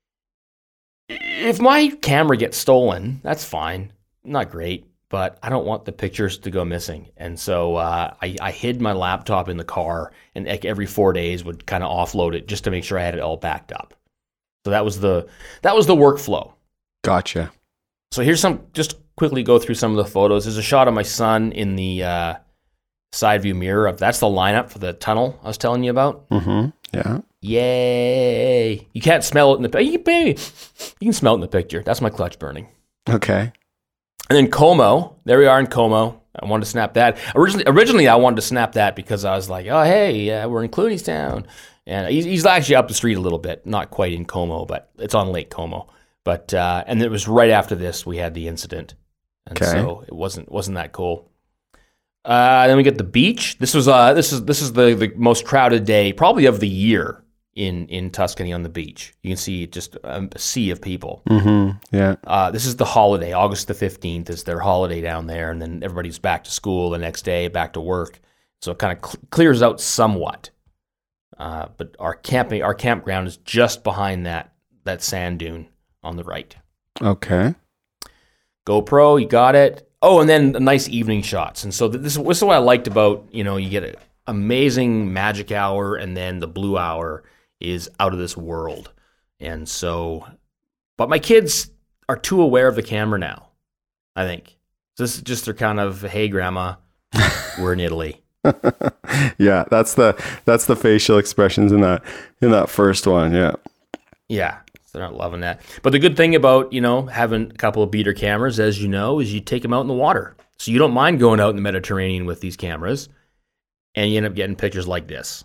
if my camera gets stolen, that's fine, not great, but I don't want the pictures to go missing. And so uh, I, I hid my laptop in the car, and like every four days would kind of offload it just to make sure I had it all backed up. So that was the that was the workflow. Gotcha. So here's some, just quickly go through some of the photos. There's a shot of my son in the uh, side view mirror. That's the lineup for the tunnel I was telling you about. Mm-hmm. Yeah. Yay! You can't smell it in the picture. You can, you can smell it in the picture. That's my clutch burning. Okay. And then Como. There we are in Como. I wanted to snap that. Originally, originally I wanted to snap that because I was like, oh, hey, uh, we're in Clooneystown. And he's, he's actually up the street a little bit. Not quite in Como, but it's on Lake Como. But uh, and it was right after this we had the incident. And Okay. so it wasn't wasn't that cool. Uh, then we get the beach. This was uh, this is this is the, the most crowded day probably of the year in in Tuscany on the beach. You can see just a sea of people. Mm-hmm. Yeah. Uh, this is the holiday. August the fifteenth is their holiday down there, and then everybody's back to school the next day, back to work. So it kind of cl- clears out somewhat. Uh, but our camping our campground is just behind that that sand dune on the right. Okay. GoPro, you got it. Oh, and then nice evening shots. And so this, this is what I liked about, you know, you get an amazing magic hour, and then the blue hour is out of this world. And so, but my kids are too aware of the camera now, I think. This is just their kind of, hey, grandma, we're in Italy. Yeah, that's the that's the facial expressions in that in that first one. Yeah. Yeah, they're not loving that. But the good thing about, you know, having a couple of beater cameras, as you know, is you take them out in the water. So you don't mind going out in the Mediterranean with these cameras, and you end up getting pictures like this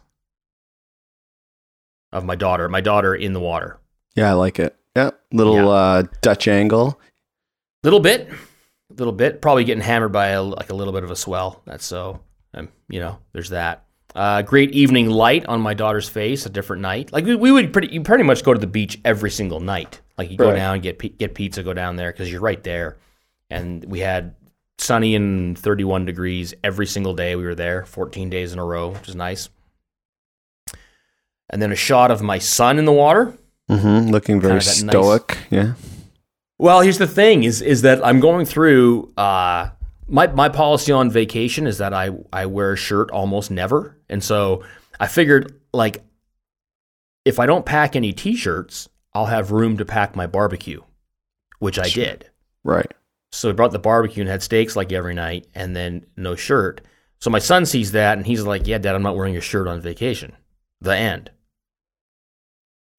of my daughter, my daughter in the water. Yeah, I like it. Yeah, little Yeah. uh, Dutch angle. Little bit, little bit, probably getting hammered by a, like a little bit of a swell. That's so, um, you know, there's that. Uh, great evening light on my daughter's face, a different night. Like we, we would pretty, you pretty much go to the beach every single night. Like you go Right. down, get pi- get pizza, go down there because you're right there. And we had sunny and thirty-one degrees every single day. We were there fourteen days in a row, which is nice. And then a shot of my son in the water. Mm-hmm. Looking very Kinda that nice- stoic. Yeah. Well, here's the thing: is is that I'm going through. Uh, my my policy on vacation is that I I wear a shirt almost never, and so I figured like if I don't pack any t-shirts, I'll have room to pack my barbecue, which I Sure. did. Right. So we brought the barbecue and had steaks like every night, and then no shirt. So my son sees that, and he's like, "Yeah, Dad, I'm not wearing a shirt on vacation." The end.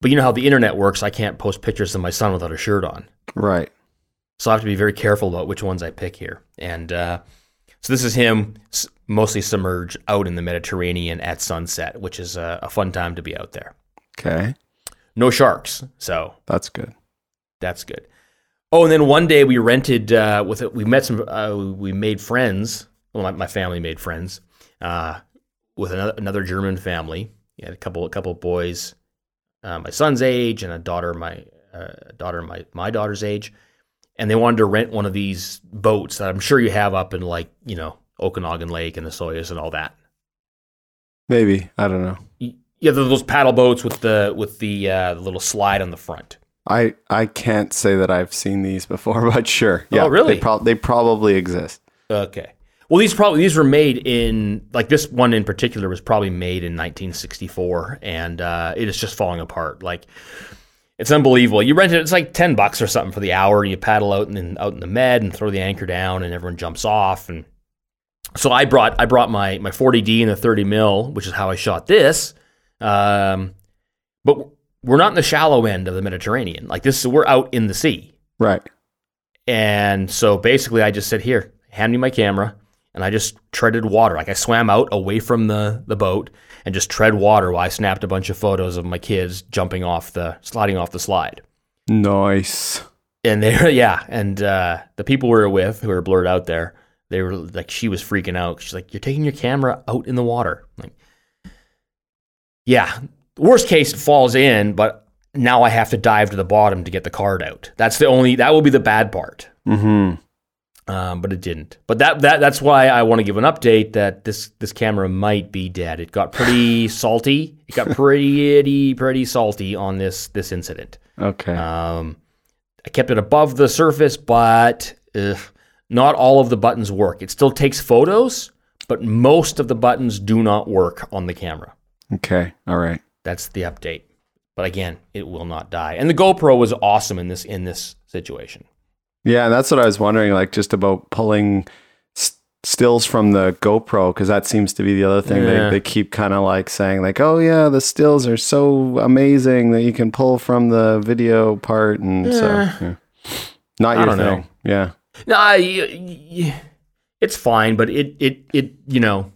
But you know how the internet works. I can't post pictures of my son without a shirt on. Right. So I have to be very careful about which ones I pick here. And uh, so this is him mostly submerged out in the Mediterranean at sunset, which is a, a fun time to be out there. Okay. No sharks, so that's good. That's good. Oh, and then one day we rented uh, with it. We met some. Uh, we made friends. Well, my, my family made friends uh, with another, another German family. We had a couple, a couple of boys, uh, my son's age, and a daughter, my uh, daughter, my my daughter's age, and they wanted to rent one of these boats that I'm sure you have up in like you know Okanagan Lake and the Soyuz and all that. Maybe I don't know. Yeah, those paddle boats with the with the, uh, the little slide on the front. I, I can't say that I've seen these before, but sure. Yeah, oh, really? They, pro- they probably exist. Okay. Well, these probably these were made in like this one in particular was probably made in nineteen sixty-four, and uh, it is just falling apart. Like it's unbelievable. You rent it; it's like ten bucks or something for the hour. And you paddle out and out in the med and throw the anchor down, and everyone jumps off. And so I brought I brought my my forty D and the thirty mil, which is how I shot this. Um, but we're not in the shallow end of the Mediterranean. Like this, we're out in the sea. Right. And so basically I just said, here, hand me my camera. And I just treaded water. Like I swam out away from the, the boat and just tread water while I snapped a bunch of photos of my kids jumping off the, sliding off the slide. Nice. And they were, yeah. And, uh, the people we were with who were blurred out there, they were like, she was freaking out. She's like, you're taking your camera out in the water. I'm like, yeah, worst case it falls in, but now I have to dive to the bottom to get the card out. That's the only, that will be the bad part. Mm-hmm. Um, but it didn't. But that that that's why I want to give an update that this this camera might be dead. It got pretty salty. It got pretty pretty salty on this this incident. Okay. Um, I kept it above the surface, but ugh, not all of the buttons work. It still takes photos, but most of the buttons do not work on the camera. Okay. All right. That's the update. But again, it will not die. And the GoPro was awesome in this in this situation. Yeah, and that's what I was wondering, like just about pulling st- stills from the GoPro, because that seems to be the other thing. Yeah. They they keep kind of like saying like, oh yeah, the stills are so amazing that you can pull from the video part, and so yeah. Not I your don't thing. know. Yeah. No, I, y- it's fine, but it it it you know.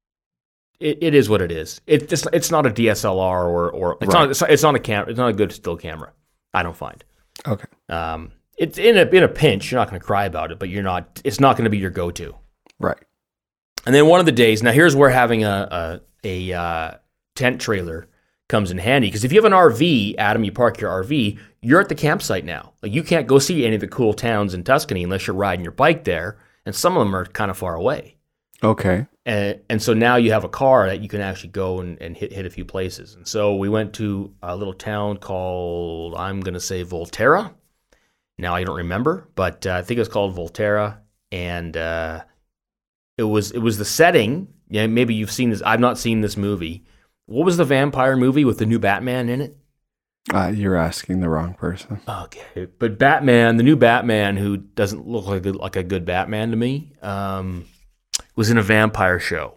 It, it is what it is. It, it's it's not a D S L R or or it's Right. not it's not, it's not a cam. It's not a good still camera. I don't find. Okay. Um, it's in a in a pinch. You're not going to cry about it, but you're not. It's not going to be your go-to. Right. And then one of the days. Now here's where having a a, a uh, tent trailer comes in handy, because if you have an R V, Adam, you park your R V. You're at the campsite now. Like you can't go see any of the cool towns in Tuscany unless you're riding your bike there, and some of them are kind of far away. Okay. And, and so now you have a car that you can actually go and, and hit, hit a few places. And so we went to a little town called, I'm going to say Volterra. Now I don't remember, but uh, I think it was called Volterra. And uh, it was it was the setting. Yeah, maybe you've seen this. I've not seen this movie. What was the vampire movie with the new Batman in it? Uh, you're asking the wrong person. Okay. But Batman, the new Batman, who doesn't look like a, like a good Batman to me, um... was in a vampire show.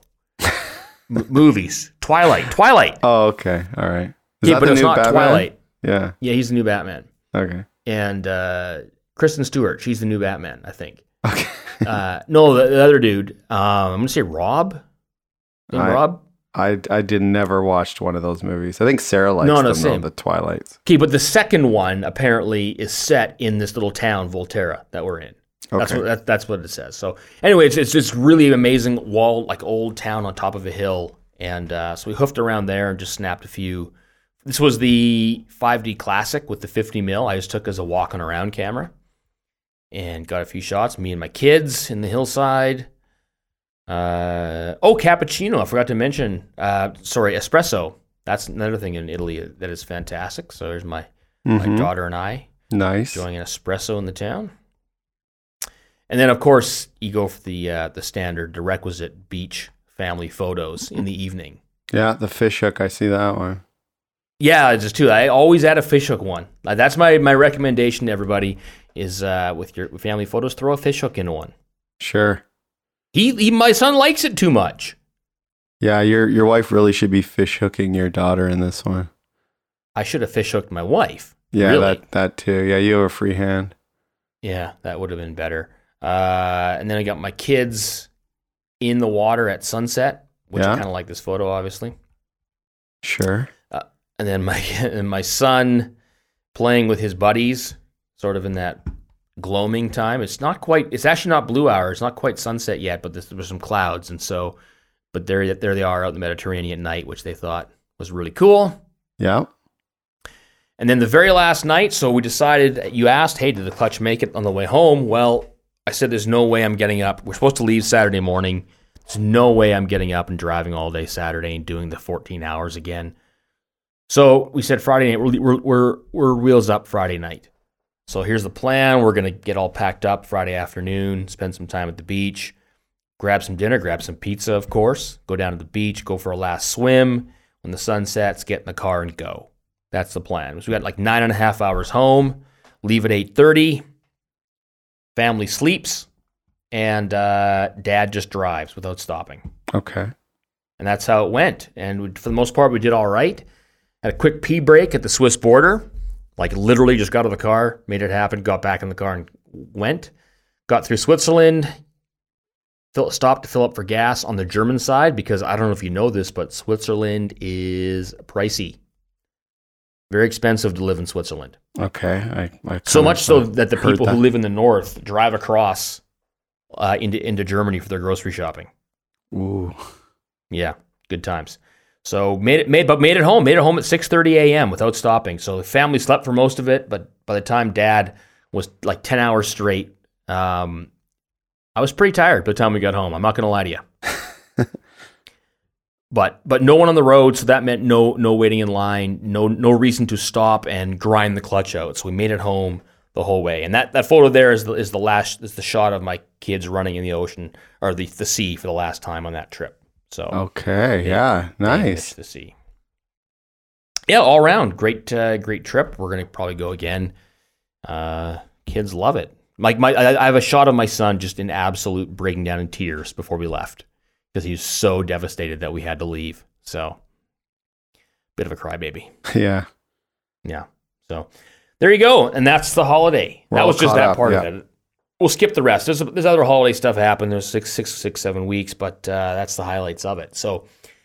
M- movies. Twilight. Twilight. Oh, okay. All right. Is Yeah, that but the it's new not Batman? Twilight. Yeah. Yeah, he's the new Batman. Okay. And uh, Kristen Stewart, she's the new Batman, I think. Okay. uh, no, the, the other dude, um, I'm going to say Rob. Name I- Rob? I I did never watched one of those movies. I think Sarah likes No, no, them, same. though, the Twilights. Okay, but the second one apparently is set in this little town, Volterra, that we're in. That's Okay. what that, that's what it says. So anyway, it's it's just really amazing wall, like old town on top of a hill, and uh, so we hoofed around there and just snapped a few. This was the five D Classic with the fifty mil. I just took as a walking around camera, and got a few shots. Me and my kids in the hillside. Uh, oh, cappuccino! I forgot to mention. Uh, sorry, espresso. That's another thing in Italy that is fantastic. So there's my my Mhm. daughter and I Nice. enjoying an espresso in the town. And then, of course, you go for the uh, the standard, the requisite beach family photos in the evening. Yeah, the fish hook. I see that one. Yeah, it's just too. I always add a fishhook one. Like, that's my, my recommendation to everybody is uh, with your family photos, throw a fishhook into one. Sure. He, he, my son likes it too much. Yeah, your your wife really should be fish hooking your daughter in this one. I should have fish hooked my wife. Yeah, really. that that too. Yeah, you have a free hand. Yeah, that would have been better. Uh, and then I got my kids in the water at sunset, which Yeah. I kind of like this photo, obviously. Sure. Uh, and then my and my son playing with his buddies, sort of in that gloaming time. It's not quite. It's actually not blue hour. It's not quite sunset yet, but there's, there's some clouds, and so, but there there they are out in the Mediterranean at night, which they thought was really cool. Yeah. And then the very last night, so we decided. You asked, "Hey, did the clutch make it on the way home?" Well, I said, "There's no way I'm getting up. We're supposed to leave Saturday morning. There's no way I'm getting up and driving all day Saturday and doing the fourteen hours again." So we said Friday night. We're we're we're, we're wheels up Friday night. So here's the plan. We're gonna get all packed up Friday afternoon, spend some time at the beach, grab some dinner, grab some pizza, of course. Go down to the beach, go for a last swim. When the sun sets, get in the car and go. That's the plan. So we got like nine and a half hours home. Leave at eight thirty. Family sleeps, and uh, Dad just drives without stopping. Okay. And that's how it went. And we, for the most part, we did all right. Had a quick pee break at the Swiss border. Like literally just got out of the car, made it happen, got back in the car and went. Got through Switzerland. Fill, stopped to fill up for gas on the German side because I don't know if you know this, but Switzerland is pricey. Very expensive to live in Switzerland. Okay. I, I So much so that the heard people that. who live in the north drive across uh, into into Germany for their grocery shopping. Ooh. Yeah, good times. So made it made but made it home. Made it home at six thirty a.m. without stopping. So the family slept for most of it, but by the time Dad was like ten hours straight, um, I was pretty tired by the time we got home. I'm not going to lie to you. But but no one on the road, so that meant no no waiting in line, no no reason to stop and grind the clutch out. So we made it home the whole way. And that, that photo there is the is the last is the shot of my kids running in the ocean or the the sea for the last time on that trip. So Okay. they- Yeah. they Nice. missed the sea. Yeah, all around great uh, great trip. We're gonna probably go again. Uh, kids love it. Like my I, I have a shot of my son just in absolute breaking down in tears before we left. Because he was so devastated that we had to leave. So, bit of a crybaby. Yeah. Yeah. So, there you go. And that's the holiday. We're that all was just caught that up, part yeah. of it. We'll skip the rest. There's there's other holiday stuff happened. There's six, six, six, seven weeks, but uh, that's the highlights of it. So,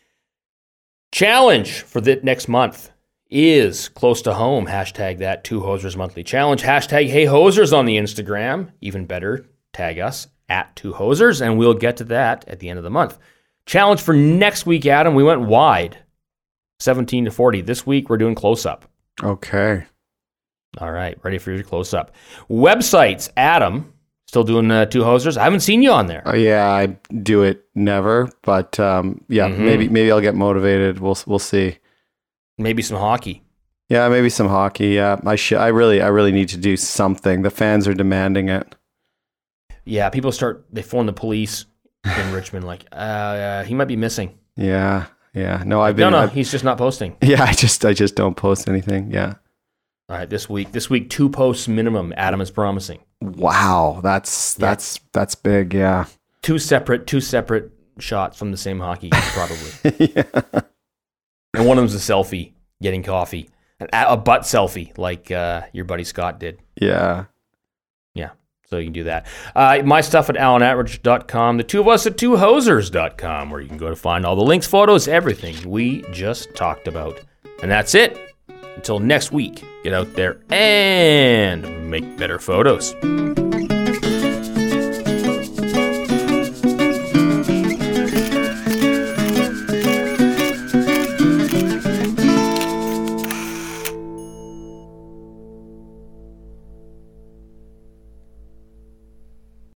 challenge for the next month is close to home. Hashtag that Two Hosers Monthly Challenge. Hashtag Hey Hosers on the Instagram. Even better, tag us at Two Hosers, and we'll get to that at the end of the month. Challenge for next week, Adam. We went wide, seventeen to forty. This week we're doing close up. Okay. All right, ready for your close up. Websites, Adam. Still doing uh, Two Hosers. I haven't seen you on there. Oh yeah, I do it never, but um, yeah, Mhm. maybe maybe I'll get motivated. We'll we'll see. Maybe some hockey. Yeah, maybe some hockey. Yeah, I should. I really I really need to do something. The fans are demanding it. Yeah, people start. They phone the police in Richmond. Like, uh, uh, he might be missing. Yeah, yeah. No, I've No, been. no, I've- he's just not posting. yeah, I just I just don't post anything. Yeah. All right, this week, this week, two posts minimum. Adam is promising Wow, that's Yeah. that's that's big. Yeah. two separate, two separate shots from the same hockey, probably. yeah. And one of them's a selfie, getting coffee, An, a butt selfie, like uh, your buddy Scott did. Yeah. Yeah, so you can do that. Uh, my stuff at alan atridge dot com. The two of us at two hosers dot com, where you can go to find all the links, photos, everything we just talked about. And that's it. Until next week, get out there and make better photos.